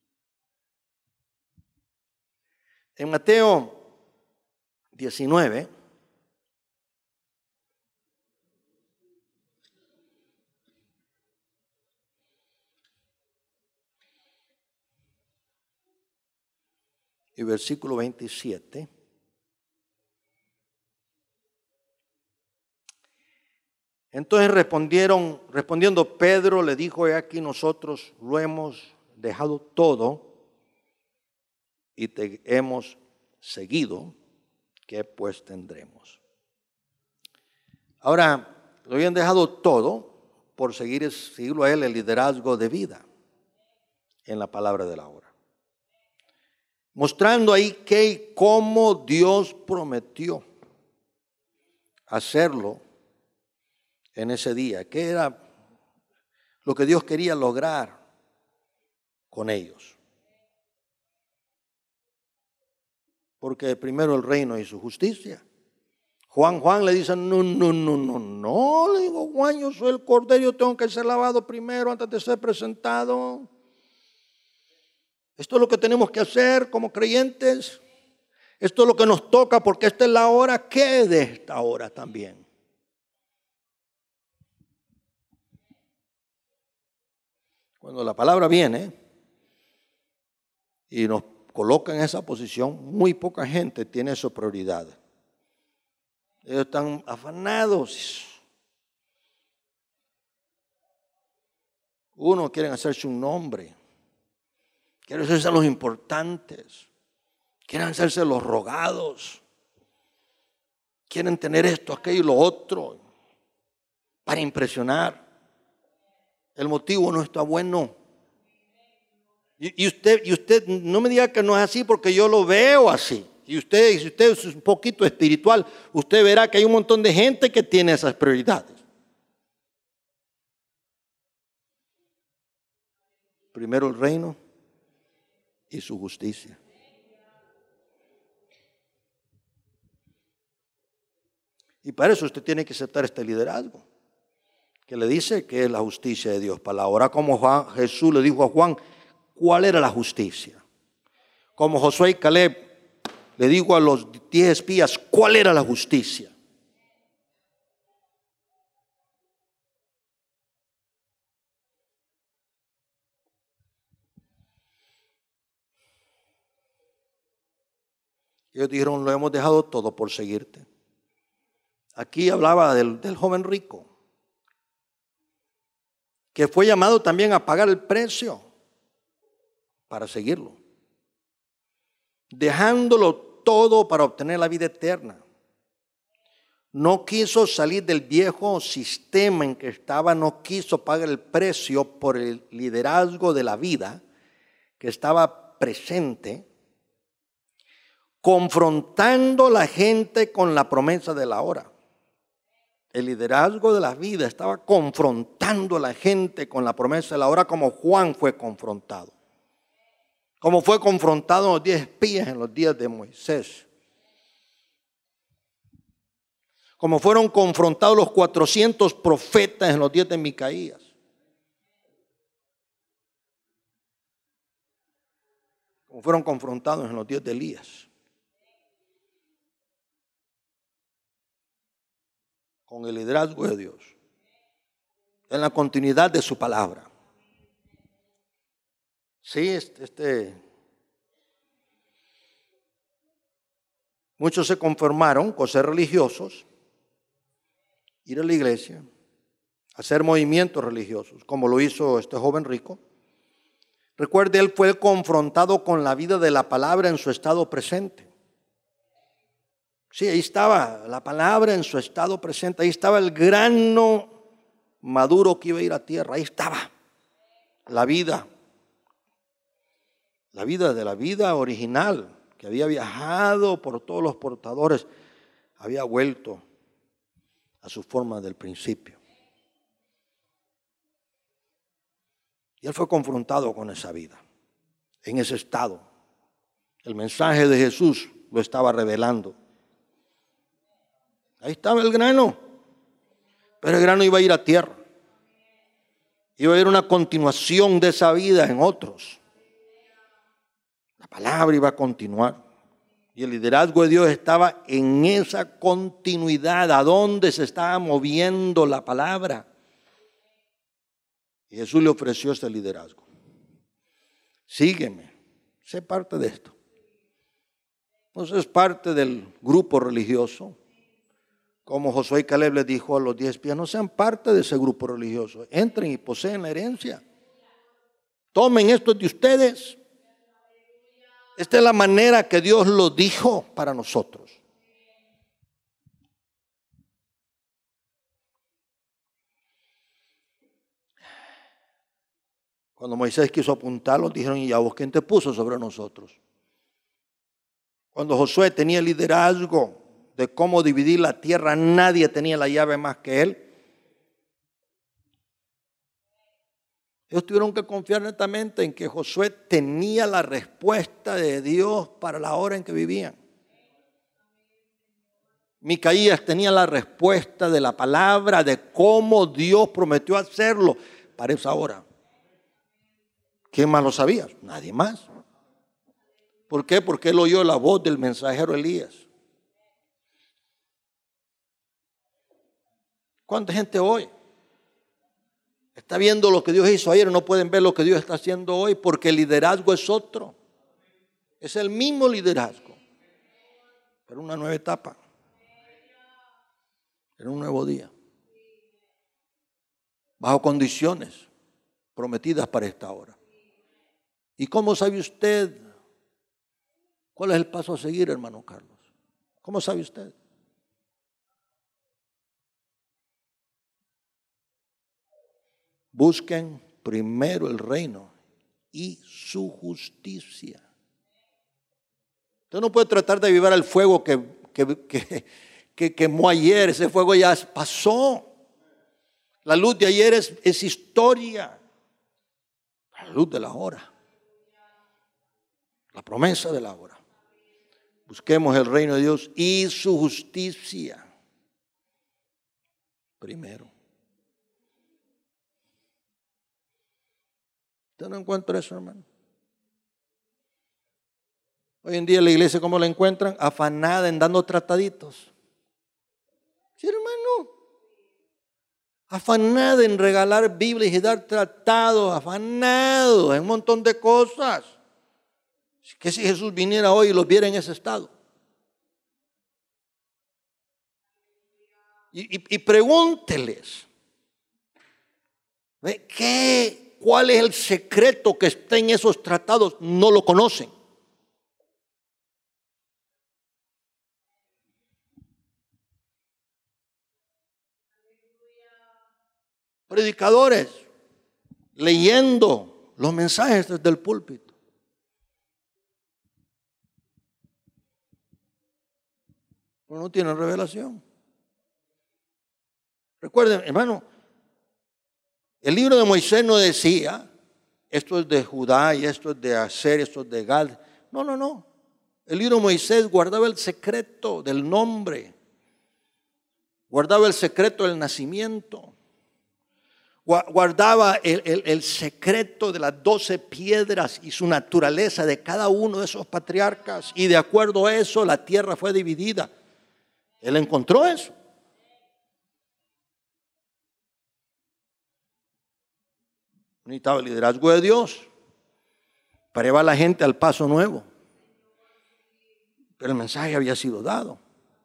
En Mateo 19, y versículo 27, entonces respondiendo Pedro le dijo: he aquí nosotros lo hemos dejado todo y te hemos seguido, ¿qué pues tendremos? Ahora, lo habían dejado todo por seguirlo a él, el liderazgo de vida en la palabra de la hora. Mostrando ahí qué y cómo Dios prometió hacerlo en ese día, qué era lo que Dios quería lograr con ellos. Porque primero el reino y su justicia. Juan le dice: no, le digo: Juan, yo soy el cordero, yo tengo que ser lavado primero antes de ser presentado. Esto es lo que tenemos que hacer como creyentes. Esto es lo que nos toca, porque esta es la hora. ¿Qué de esta hora también? Cuando la palabra viene y nos coloca en esa posición, muy poca gente tiene esa prioridad. Ellos están afanados. Unos quieren hacerse un nombre, quieren hacerse los importantes, quieren hacerse los rogados, quieren tener esto, aquello y lo otro para impresionar. El motivo no está bueno. Y usted no me diga que no es así, porque yo lo veo así. Y si usted es un poquito espiritual, usted verá que hay un montón de gente que tiene esas prioridades. Primero el reino y su justicia. Y para eso usted tiene que aceptar este liderazgo, que le dice que es la justicia de Dios. Para la hora, como Jesús le dijo a Juan, ¿cuál era la justicia? Como Josué y Caleb le dijo a los 10 espías, ¿cuál era la justicia? Ellos dijeron, lo hemos dejado todo por seguirte. Aquí hablaba del joven rico, que fue llamado también a pagar el precio para seguirlo, dejándolo todo para obtener la vida eterna. No quiso salir del viejo sistema en que estaba, no quiso pagar el precio por el liderazgo de la vida que estaba presente, confrontando a la gente con la promesa de la hora. El liderazgo de la vida estaba confrontando a la gente con la promesa de la hora, como Juan fue confrontado. Como fue confrontado en los 10 espías en los días de Moisés. Como fueron confrontados los 400 profetas en los días de Micaías. Como fueron confrontados en los días de Elías. Con el liderazgo de Dios. En la continuidad de su palabra. Sí, muchos se conformaron con ser religiosos, ir a la iglesia, hacer movimientos religiosos, como lo hizo este joven rico. Recuerde, él fue confrontado con la vida de la palabra en su estado presente. Sí, ahí estaba la palabra en su estado presente, ahí estaba el grano maduro que iba a ir a tierra, ahí estaba la vida de la vida original, que había viajado por todos los portadores, había vuelto a su forma del principio. Y él fue confrontado con esa vida, en ese estado. El mensaje de Jesús lo estaba revelando. Ahí estaba el grano, pero el grano iba a ir a tierra. Iba a haber una continuación de esa vida en otros. La palabra iba a continuar. Y el liderazgo de Dios estaba en esa continuidad, a donde se estaba moviendo la palabra. Y Jesús le ofreció ese liderazgo. Sígueme, sé parte de esto. No seas parte del grupo religioso. Como Josué y Caleb les dijo a los 10 espías, no sean parte de ese grupo religioso. Entren y poseen la herencia. Tomen esto de ustedes. Esta es la manera que Dios lo dijo para nosotros. Cuando Moisés quiso apuntarlos, dijeron, ¿y a vos quién te puso sobre nosotros? Cuando Josué tenía el liderazgo de cómo dividir la tierra, nadie tenía la llave más que él. Ellos tuvieron que confiar netamente en que Josué tenía la respuesta de Dios para la hora en que vivían. Micaías tenía la respuesta de la palabra de cómo Dios prometió hacerlo para esa hora. ¿Quién más lo sabía? Nadie más. ¿Por qué? Porque él oyó la voz del mensajero Elías. ¿Cuánta gente hoy está viendo lo que Dios hizo ayer? No pueden ver lo que Dios está haciendo hoy porque el liderazgo es otro. Es el mismo liderazgo, pero una nueva etapa, en un nuevo día, bajo condiciones prometidas para esta hora. ¿Y cómo sabe usted cuál es el paso a seguir, hermano Carlos? ¿Cómo sabe usted? Busquen primero el reino y su justicia. Usted no puede tratar de avivar el fuego que quemó ayer. Ese fuego ya pasó. La luz de ayer es historia. La luz de la hora. La promesa de la hora. Busquemos el reino de Dios y su justicia. Primero. ¿Usted no encuentra eso, hermano? Hoy en día la iglesia, ¿cómo la encuentran? Afanada en dando trataditos. Sí, hermano. Afanada en regalar Biblias y dar tratados. Afanado en un montón de cosas. Que si Jesús viniera hoy y los viera en ese estado. Y pregúnteles, ¿cuál es el secreto que está en esos tratados? No lo conocen. Predicadores leyendo los mensajes desde el púlpito. Pero no tienen revelación. Recuerden, hermano, el libro de Moisés no decía, esto es de Judá y esto es de Aser, esto es de Gad. No. El libro de Moisés guardaba el secreto del nombre, guardaba el secreto del nacimiento, guardaba el secreto de las 12 piedras y su naturaleza de cada uno de esos patriarcas. Y de acuerdo a eso, la tierra fue dividida. Él encontró eso. Necesitaba el liderazgo de Dios para llevar a la gente al paso nuevo. Pero el mensaje había sido dado.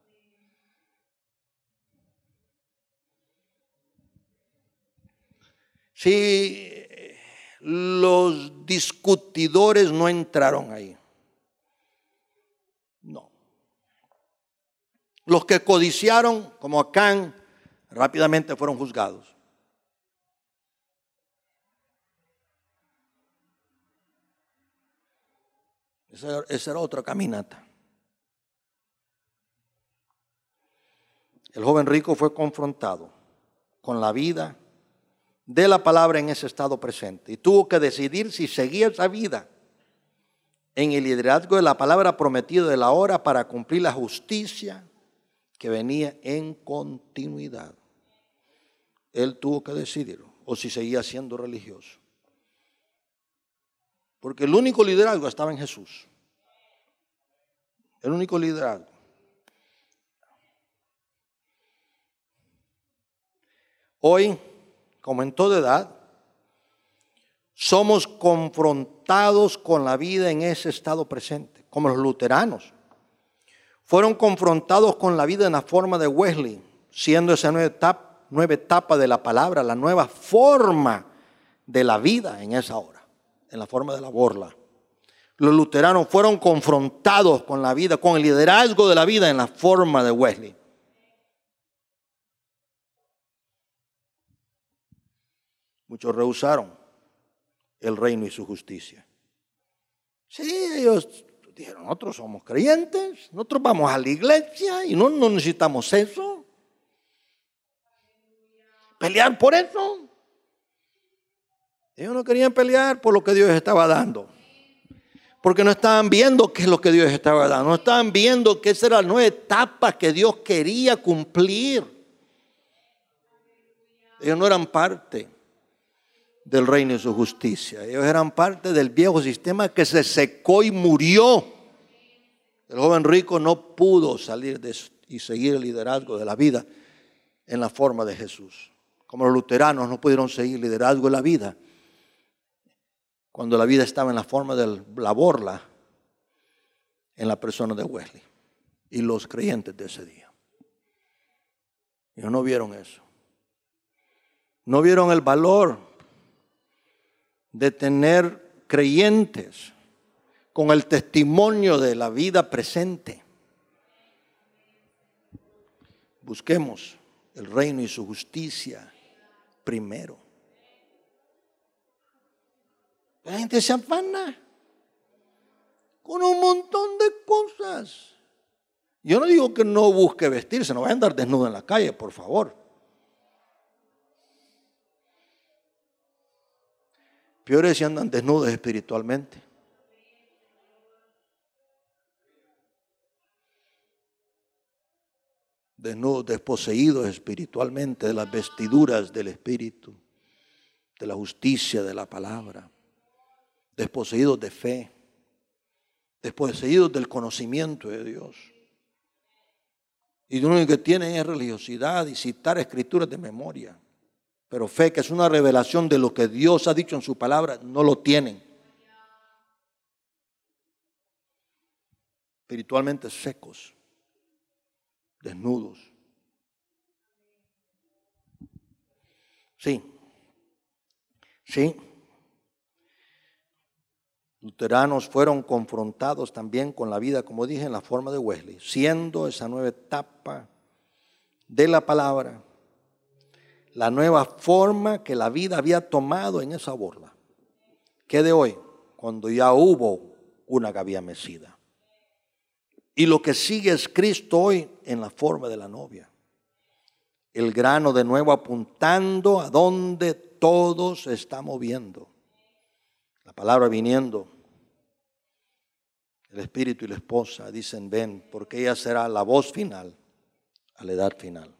Si los discutidores no entraron ahí. No. Los que codiciaron, como Acán, rápidamente fueron juzgados. Esa era otra caminata. El joven rico fue confrontado con la vida de la palabra en ese estado presente y tuvo que decidir si seguía esa vida en el liderazgo de la palabra prometida de la hora para cumplir la justicia que venía en continuidad. Él tuvo que decidirlo, o si seguía siendo religioso. Porque el único liderazgo estaba en Jesús. El único liderazgo. Hoy, como en toda edad, somos confrontados con la vida en ese estado presente, como los luteranos. Fueron confrontados con la vida en la forma de Wesley, siendo esa nueva etapa de la palabra, la nueva forma de la vida en esa hora, en la forma de la borla. Los luteranos fueron confrontados con la vida, con el liderazgo de la vida en la forma de Wesley. Muchos rehusaron el reino y su justicia. Sí, ellos dijeron, nosotros somos creyentes, nosotros vamos a la iglesia y no necesitamos eso. ¿Pelear por eso? Ellos no querían pelear por lo que Dios estaba dando. Porque no estaban viendo qué es lo que Dios estaba dando. No estaban viendo que esa era la nueva etapa que Dios quería cumplir. Ellos no eran parte del reino y su justicia. Ellos eran parte del viejo sistema que se secó y murió. El joven rico no pudo salir de eso y seguir el liderazgo de la vida en la forma de Jesús. Como los luteranos no pudieron seguir el liderazgo de la vida cuando la vida estaba en la forma de la borla en la persona de Wesley y los creyentes de ese día. Ellos no vieron eso. No vieron el valor de tener creyentes con el testimonio de la vida presente. Busquemos el reino y su justicia primero. La gente se afana con un montón de cosas. Yo no digo que no busque vestirse, no vaya a andar desnudo en la calle, por favor. Peor es si andan desnudos espiritualmente. Desnudos, desposeídos espiritualmente de las vestiduras del Espíritu, de la justicia de la palabra, desposeídos de fe, desposeídos del conocimiento de Dios. Y lo único que tienen es religiosidad y citar escrituras de memoria. Pero fe, que es una revelación de lo que Dios ha dicho en su palabra, no lo tienen. Espiritualmente secos, desnudos. Sí, sí. Luteranos fueron confrontados también con la vida, como dije, en la forma de Wesley, siendo esa nueva etapa de la palabra, la nueva forma que la vida había tomado en esa borla. ¿Qué de hoy? Cuando ya hubo una gavia mecida. Y lo que sigue es Cristo hoy en la forma de la novia. El grano de nuevo apuntando a donde todo se está moviendo. La palabra viniendo. El espíritu y la esposa dicen ven, porque ella será la voz final a la edad final.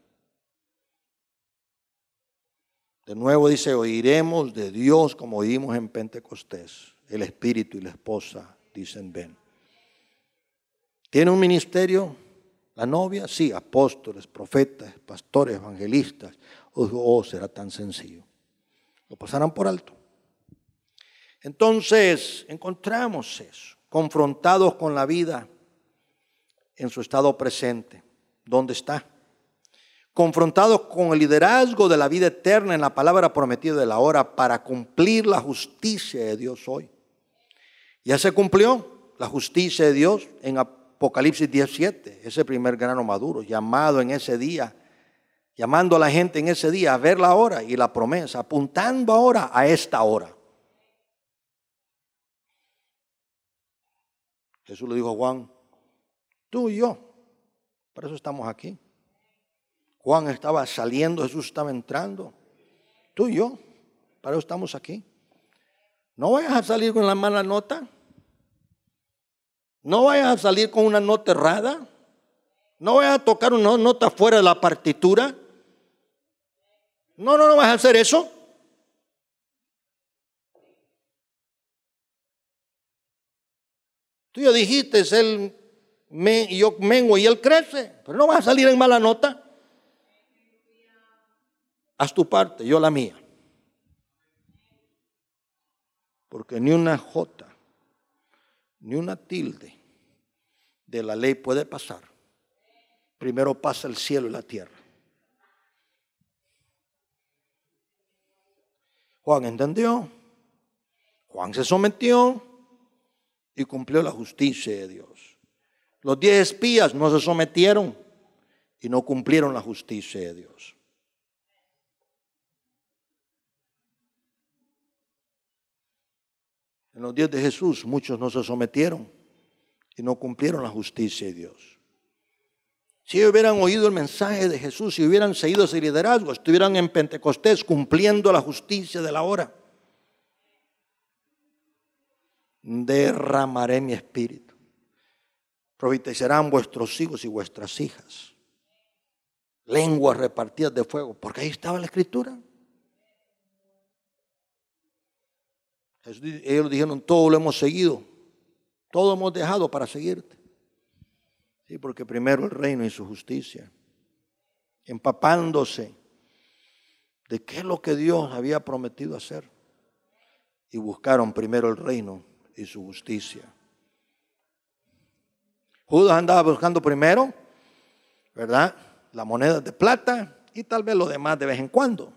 De nuevo dice, oiremos de Dios como oímos en Pentecostés. El espíritu y la esposa dicen ven. ¿Tiene un ministerio la novia? Sí, apóstoles, profetas, pastores, evangelistas. Oh, será tan sencillo. Lo pasarán por alto. Entonces, encontramos eso, confrontados con la vida en su estado presente. ¿Dónde está? Confrontados con el liderazgo de la vida eterna en la palabra prometida de la hora para cumplir la justicia de Dios hoy. Ya se cumplió la justicia de Dios en Apocalipsis 17, ese primer grano maduro, llamado en ese día, llamando a la gente en ese día a ver la hora y la promesa, apuntando ahora a esta hora. Jesús le dijo a Juan, tú y yo, por eso estamos aquí. Juan estaba saliendo, Jesús estaba entrando. Tú y yo, para eso estamos aquí. No vayas a salir con la mala nota. No vayas a salir con una nota errada. No vayas a tocar una nota fuera de la partitura. No vas a hacer eso. Tú ya dijiste, yo mengo y él crece, pero no vas a salir en mala nota. Haz tu parte, yo la mía. Porque ni una jota, ni una tilde de la ley puede pasar. Primero pasa el cielo y la tierra. Juan entendió, Juan se sometió y cumplió la justicia de Dios. Los 10 espías no se sometieron y no cumplieron la justicia de Dios. En los días de Jesús muchos no se sometieron y no cumplieron la justicia de Dios. Si hubieran oído el mensaje de Jesús, si hubieran seguido ese liderazgo, estuvieran en Pentecostés cumpliendo la justicia de la hora. Derramaré mi espíritu. Profetizarán vuestros hijos y vuestras hijas. Lenguas repartidas de fuego, porque ahí estaba la escritura. Ellos dijeron, todo lo hemos seguido, todo hemos dejado para seguirte. Sí, porque primero el reino y su justicia, empapándose de qué es lo que Dios había prometido hacer. Y buscaron primero el reino y su justicia. Judas andaba buscando primero, ¿verdad?, la moneda de plata y tal vez lo demás de vez en cuando.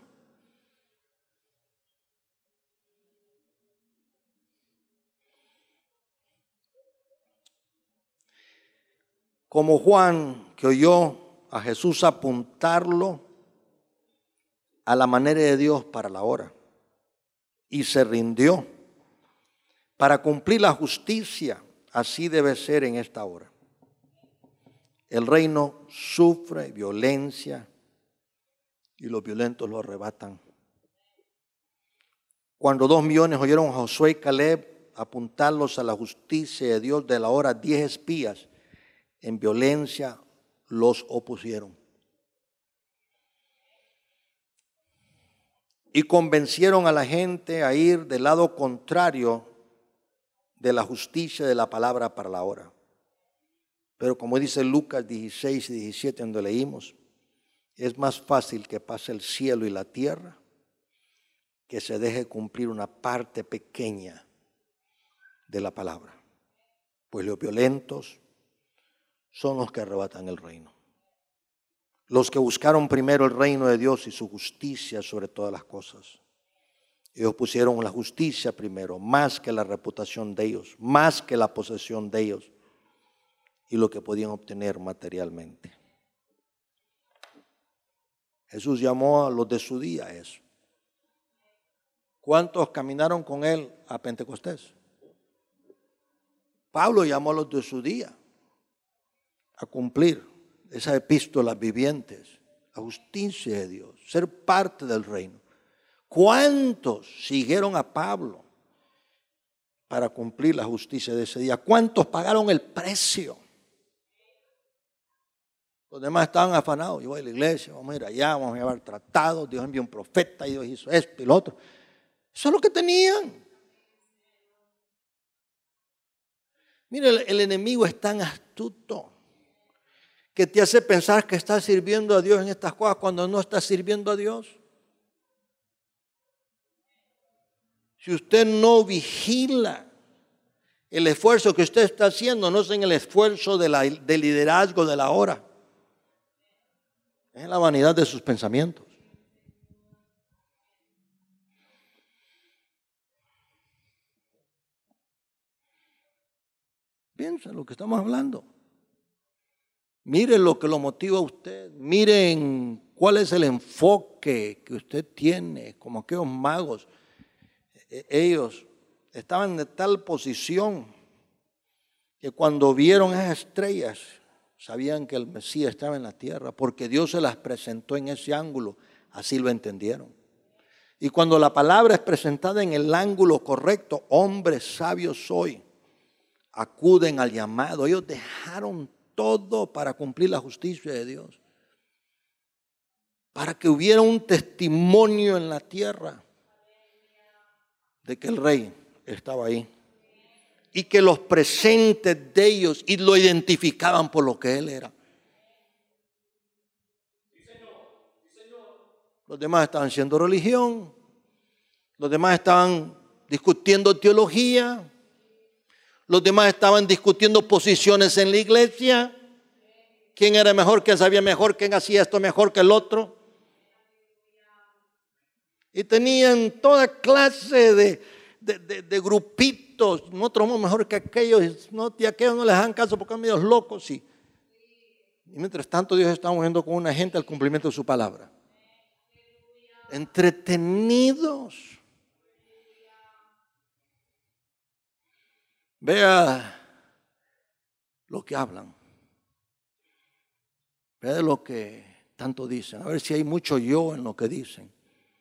Como Juan, que oyó a Jesús apuntarlo a la manera de Dios para la hora y se rindió para cumplir la justicia, así debe ser en esta hora. El reino sufre violencia y los violentos lo arrebatan. Cuando 2 millones oyeron a Josué y Caleb apuntarlos a la justicia de Dios de la hora, 10 espías en violencia los opusieron. Y convencieron a la gente a ir del lado contrario de la justicia de la palabra para la hora. Pero como dice Lucas 16 y 17, donde leímos, es más fácil que pase el cielo y la tierra que se deje cumplir una parte pequeña de la palabra. Pues los violentos son los que arrebatan el reino. los que buscaron primero el reino de Dios y su justicia sobre todas las cosas. Ellos pusieron la justicia primero, más que la reputación de ellos, más que la posesión de ellos y lo que podían obtener materialmente. Jesús llamó a los de su día a eso. ¿Cuántos caminaron con él a Pentecostés? Pablo llamó a los de su día a cumplir esas epístolas vivientes, la justicia de Dios, ser parte del reino. ¿Cuántos siguieron a Pablo para cumplir la justicia de ese día? ¿Cuántos pagaron el precio? Los demás estaban afanados. Yo voy a la iglesia, vamos a ir allá, vamos a llevar tratados, Dios envió un profeta y Dios hizo esto y lo otro. Eso es lo que tenían. Mire, el enemigo es tan astuto que te hace pensar que estás sirviendo a Dios en estas cosas cuando no estás sirviendo a Dios. Si usted no vigila el esfuerzo que usted está haciendo, no es en el esfuerzo del liderazgo de la hora, es en la vanidad de sus pensamientos. Piensa en lo que estamos hablando. Miren lo que lo motiva a usted. Miren cuál es el enfoque que usted tiene, como aquellos magos. Ellos estaban en tal posición que cuando vieron esas estrellas, sabían que el Mesías estaba en la tierra, porque Dios se las presentó en ese ángulo, así lo entendieron. Y cuando la palabra es presentada en el ángulo correcto, hombres sabios soy, acuden al llamado. Ellos dejaron todo para cumplir la justicia de Dios, para que hubiera un testimonio en la tierra de que el rey estaba ahí y que los presentes de ellos y lo identificaban por lo que él era. Los demás estaban haciendo religión, los demás estaban discutiendo teología, los demás estaban discutiendo posiciones en la iglesia. ¿Quién era mejor? ¿Quién sabía mejor? ¿Quién hacía esto mejor que el otro? Y tenían toda clase de grupitos. Nosotros somos mejor que aquellos. No, y aquellos no les dan caso porque son medios locos. Y mientras tanto Dios está moviendo con una gente al cumplimiento de su palabra. Entretenidos. Vea lo que hablan. Vea lo que tanto dicen. A ver si hay mucho yo en lo que dicen.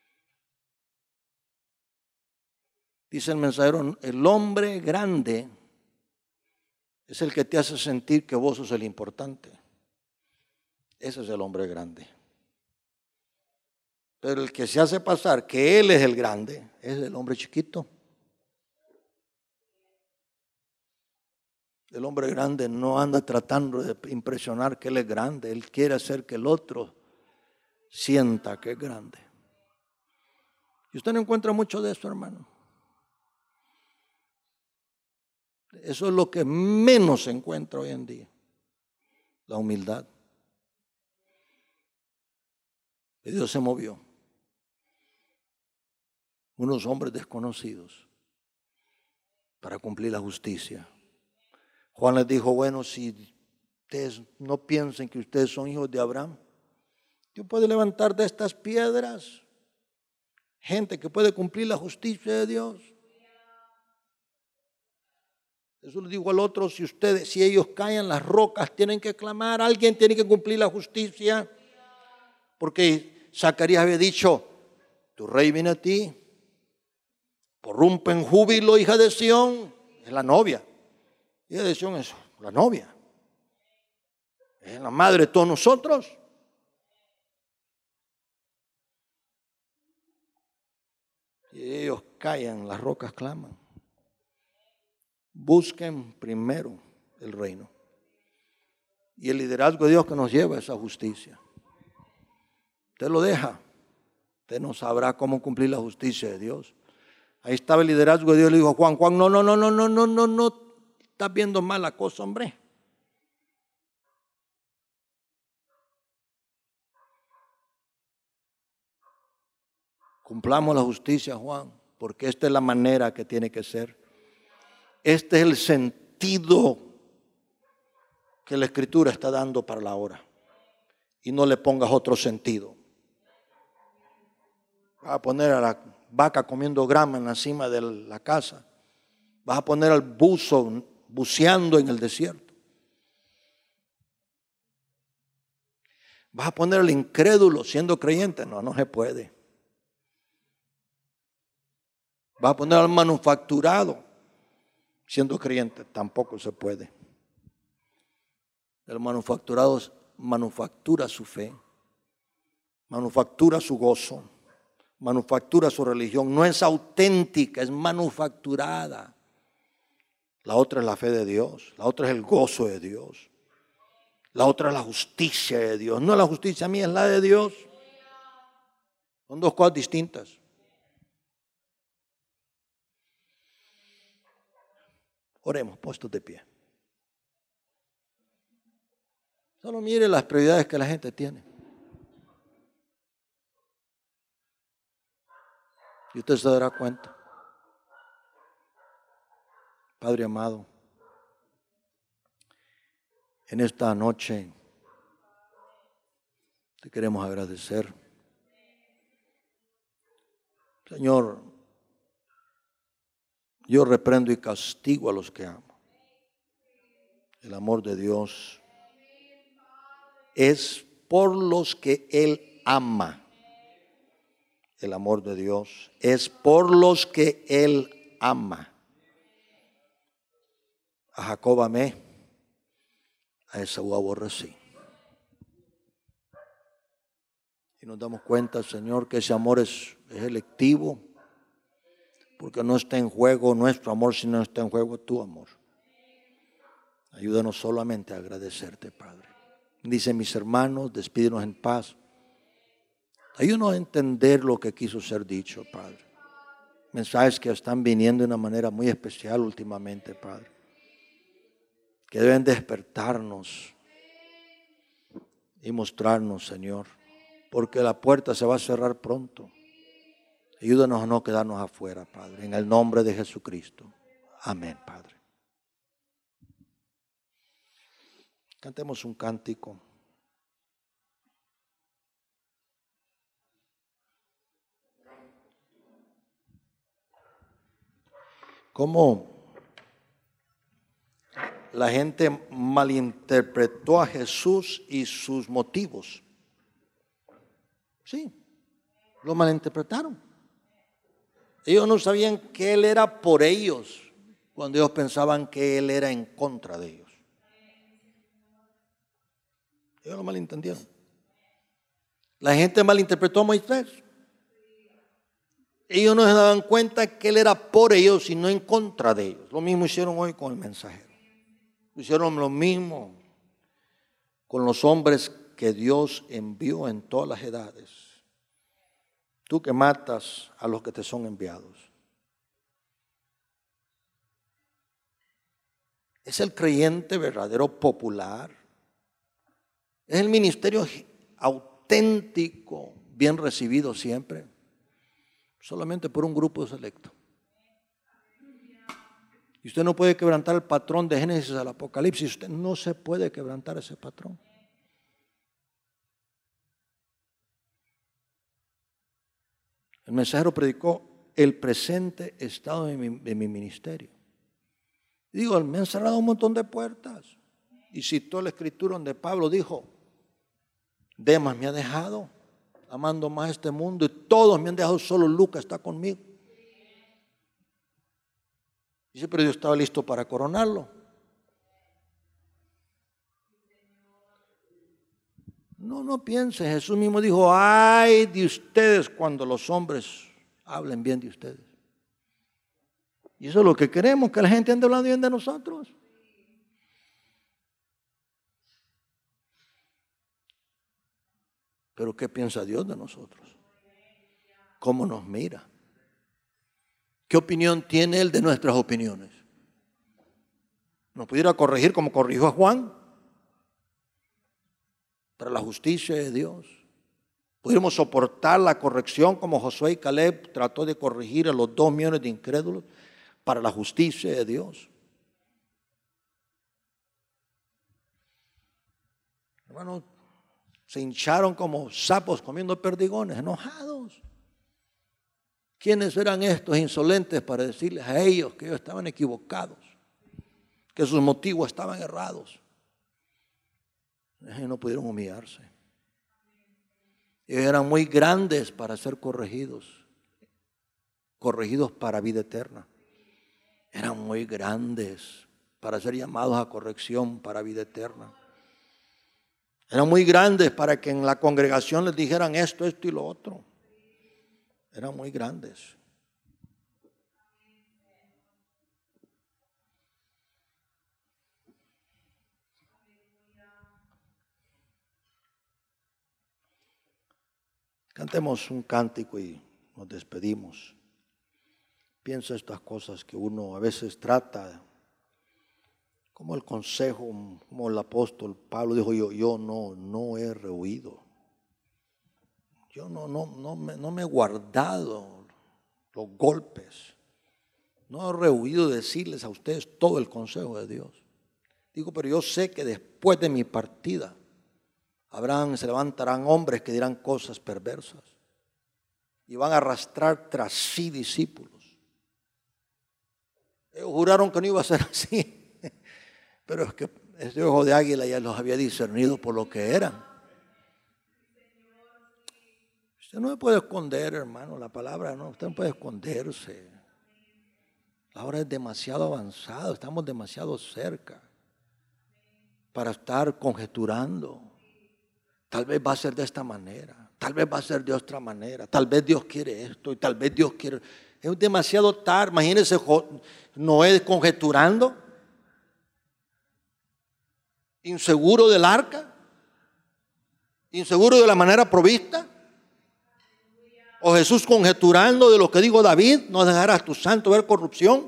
Dice el mensajero, el hombre grande es el que te hace sentir que vos sos el importante. Ese es el hombre grande. Pero el que se hace pasar que él es el grande es el hombre chiquito. El hombre grande no anda tratando de impresionar que él es grande. Él quiere hacer que el otro sienta que es grande. Y usted no encuentra mucho de eso, hermano. Eso es lo que menos se encuentra hoy en día. La humildad. Y Dios se movió. Unos hombres desconocidos para cumplir la justicia. Juan les dijo, bueno, si ustedes no piensen que ustedes son hijos de Abraham, Dios puede levantar de estas piedras gente que puede cumplir la justicia de Dios. Jesús le dijo al otro, si ellos caen, las rocas tienen que clamar, alguien tiene que cumplir la justicia. Porque Zacarías había dicho, tu rey viene a ti, porrumpe en júbilo, hija de Sión, es la novia. Hija de Sión es la novia, es la madre de todos nosotros. Y ellos callan, las rocas claman. Busquen primero el reino y el liderazgo de Dios que nos lleva a esa justicia. Usted lo deja, usted no sabrá cómo cumplir la justicia de Dios. Ahí estaba el liderazgo de Dios. Le dijo Juan, no, estás viendo mal la cosa, hombre. Cumplamos la justicia, Juan, porque esta es la manera que tiene que ser. Este es el sentido que la Escritura está dando para la hora. Y no le pongas otro sentido. Vas a poner a la vaca comiendo grama en la cima de la casa. Vas a poner al buzo buceando en el desierto. Vas a poner al incrédulo siendo creyente. No, no se puede. Vas a poner al manufacturado siendo creyente. Tampoco se puede. El manufacturado manufactura su fe, manufactura su gozo, manufactura su religión. No es auténtica, es manufacturada. La otra es la fe de Dios, la otra es el gozo de Dios, la otra es la justicia de Dios. No es la justicia mía, es la de Dios. Son dos cosas distintas. Oremos, puestos de pie. Solo mire las prioridades que la gente tiene. Y usted se dará cuenta. Padre amado, en esta noche te queremos agradecer. Señor, yo reprendo y castigo a los que amo. El amor de Dios es por los que Él ama. El amor de Dios es por los que Él ama. A Jacob amé, a Esaú aborrecí. Y nos damos cuenta, Señor, que ese amor es electivo, porque no está en juego nuestro amor, sino está en juego tu amor. Ayúdanos solamente a agradecerte, Padre. Dice, mis hermanos, despídenos en paz. Ayúdanos a entender lo que quiso ser dicho, Padre. Mensajes que están viniendo de una manera muy especial últimamente, Padre. Que deben despertarnos y mostrarnos, Señor, porque la puerta se va a cerrar pronto. Ayúdanos a no quedarnos afuera, Padre, en el nombre de Jesucristo. Amén, Padre. Cantemos un cántico. ¿Cómo la gente malinterpretó a Jesús y sus motivos? Sí, lo malinterpretaron. Ellos no sabían que Él era por ellos, cuando ellos pensaban que Él era en contra de ellos. Ellos lo malentendieron. La gente malinterpretó a Moisés. Ellos no se daban cuenta que Él era por ellos y no en contra de ellos. Lo mismo hicieron hoy con el mensajero. Hicieron lo mismo con los hombres que Dios envió en todas las edades. Tú que matas a los que te son enviados. Es el creyente verdadero popular. Es el ministerio auténtico, bien recibido siempre, solamente por un grupo selecto. Y usted no puede quebrantar el patrón de Génesis al Apocalipsis. Usted no se puede quebrantar ese patrón. El mensajero predicó el presente estado de mi ministerio. Digo, me han cerrado un montón de puertas. Y citó la escritura donde Pablo dijo, Demas me ha dejado, amando más este mundo, y todos me han dejado, solo Lucas está conmigo. Dice, pero yo estaba listo para coronarlo. No piense, Jesús mismo dijo, ay de ustedes cuando los hombres hablen bien de ustedes. Y eso es lo que queremos, que la gente ande hablando bien de nosotros. Pero ¿qué piensa Dios de nosotros? ¿Cómo nos mira? ¿Qué opinión tiene Él de nuestras opiniones? ¿Nos pudiera corregir como corrigió a Juan? Para la justicia de Dios. Pudiéramos soportar la corrección como Josué y Caleb trató de corregir a los 2 millones de incrédulos para la justicia de Dios. Hermanos, se hincharon como sapos comiendo perdigones, enojados. ¿Quiénes eran estos insolentes para decirles a ellos que ellos estaban equivocados, que sus motivos estaban errados? Ellos no pudieron humillarse. Ellos eran muy grandes para ser corregidos para vida eterna. Eran muy grandes para ser llamados a corrección para vida eterna. Eran muy grandes para que en la congregación les dijeran esto, esto y lo otro. Eran muy grandes. Cantemos un cántico y nos despedimos. Piensa estas cosas que uno a veces trata, como el consejo, como el apóstol Pablo dijo, yo no he rehuido. Yo no me he guardado los golpes. No he rehuido decirles a ustedes todo el consejo de Dios. Digo, pero yo sé que después de mi partida se levantarán hombres que dirán cosas perversas y van a arrastrar tras sí discípulos. Ellos juraron que no iba a ser así, pero es que ese ojo de águila ya los había discernido por lo que eran. Usted no se puede esconder, hermano, la palabra no, usted no puede esconderse. La hora es demasiado avanzada, estamos demasiado cerca para estar conjeturando. Tal vez va a ser de esta manera, tal vez va a ser de otra manera, tal vez Dios quiere esto y tal vez Dios quiere. Es demasiado tarde. Imagínense Noé conjeturando, inseguro del arca, inseguro de la manera provista. O Jesús conjeturando de lo que dijo David, no dejarás tu santo ver corrupción.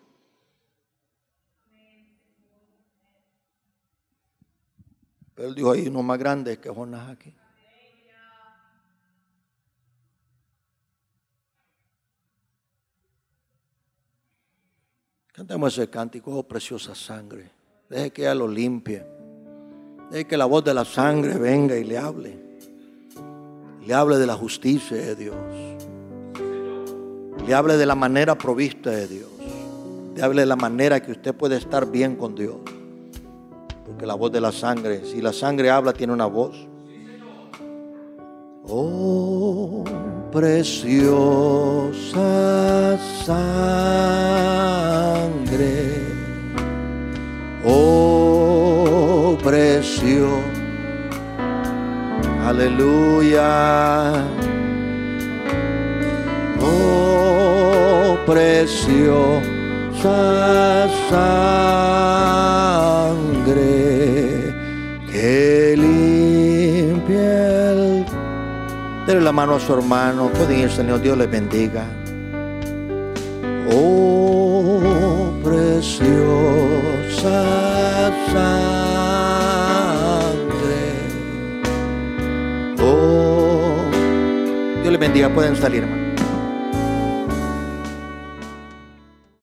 Pero él dijo, hay uno más grande que Jonás aquí. Cantemos ese cántico, oh preciosa sangre. Deje que ella lo limpie. Deje que la voz de la sangre venga y le hable. Le hable de la justicia de Dios. Le hable de la manera provista de Dios. Le hable de la manera que usted puede estar bien con Dios. Porque la voz de la sangre, si la sangre habla, tiene una voz. Oh, preciosa sangre. Oh, preciosa. Aleluya. Oh, preciosa sangre que limpia el... Dele la mano a su hermano. Pueden ir, Señor. Dios les bendiga. Oh, preciosa sangre. Oh, Dios les bendiga. Pueden salir, hermano.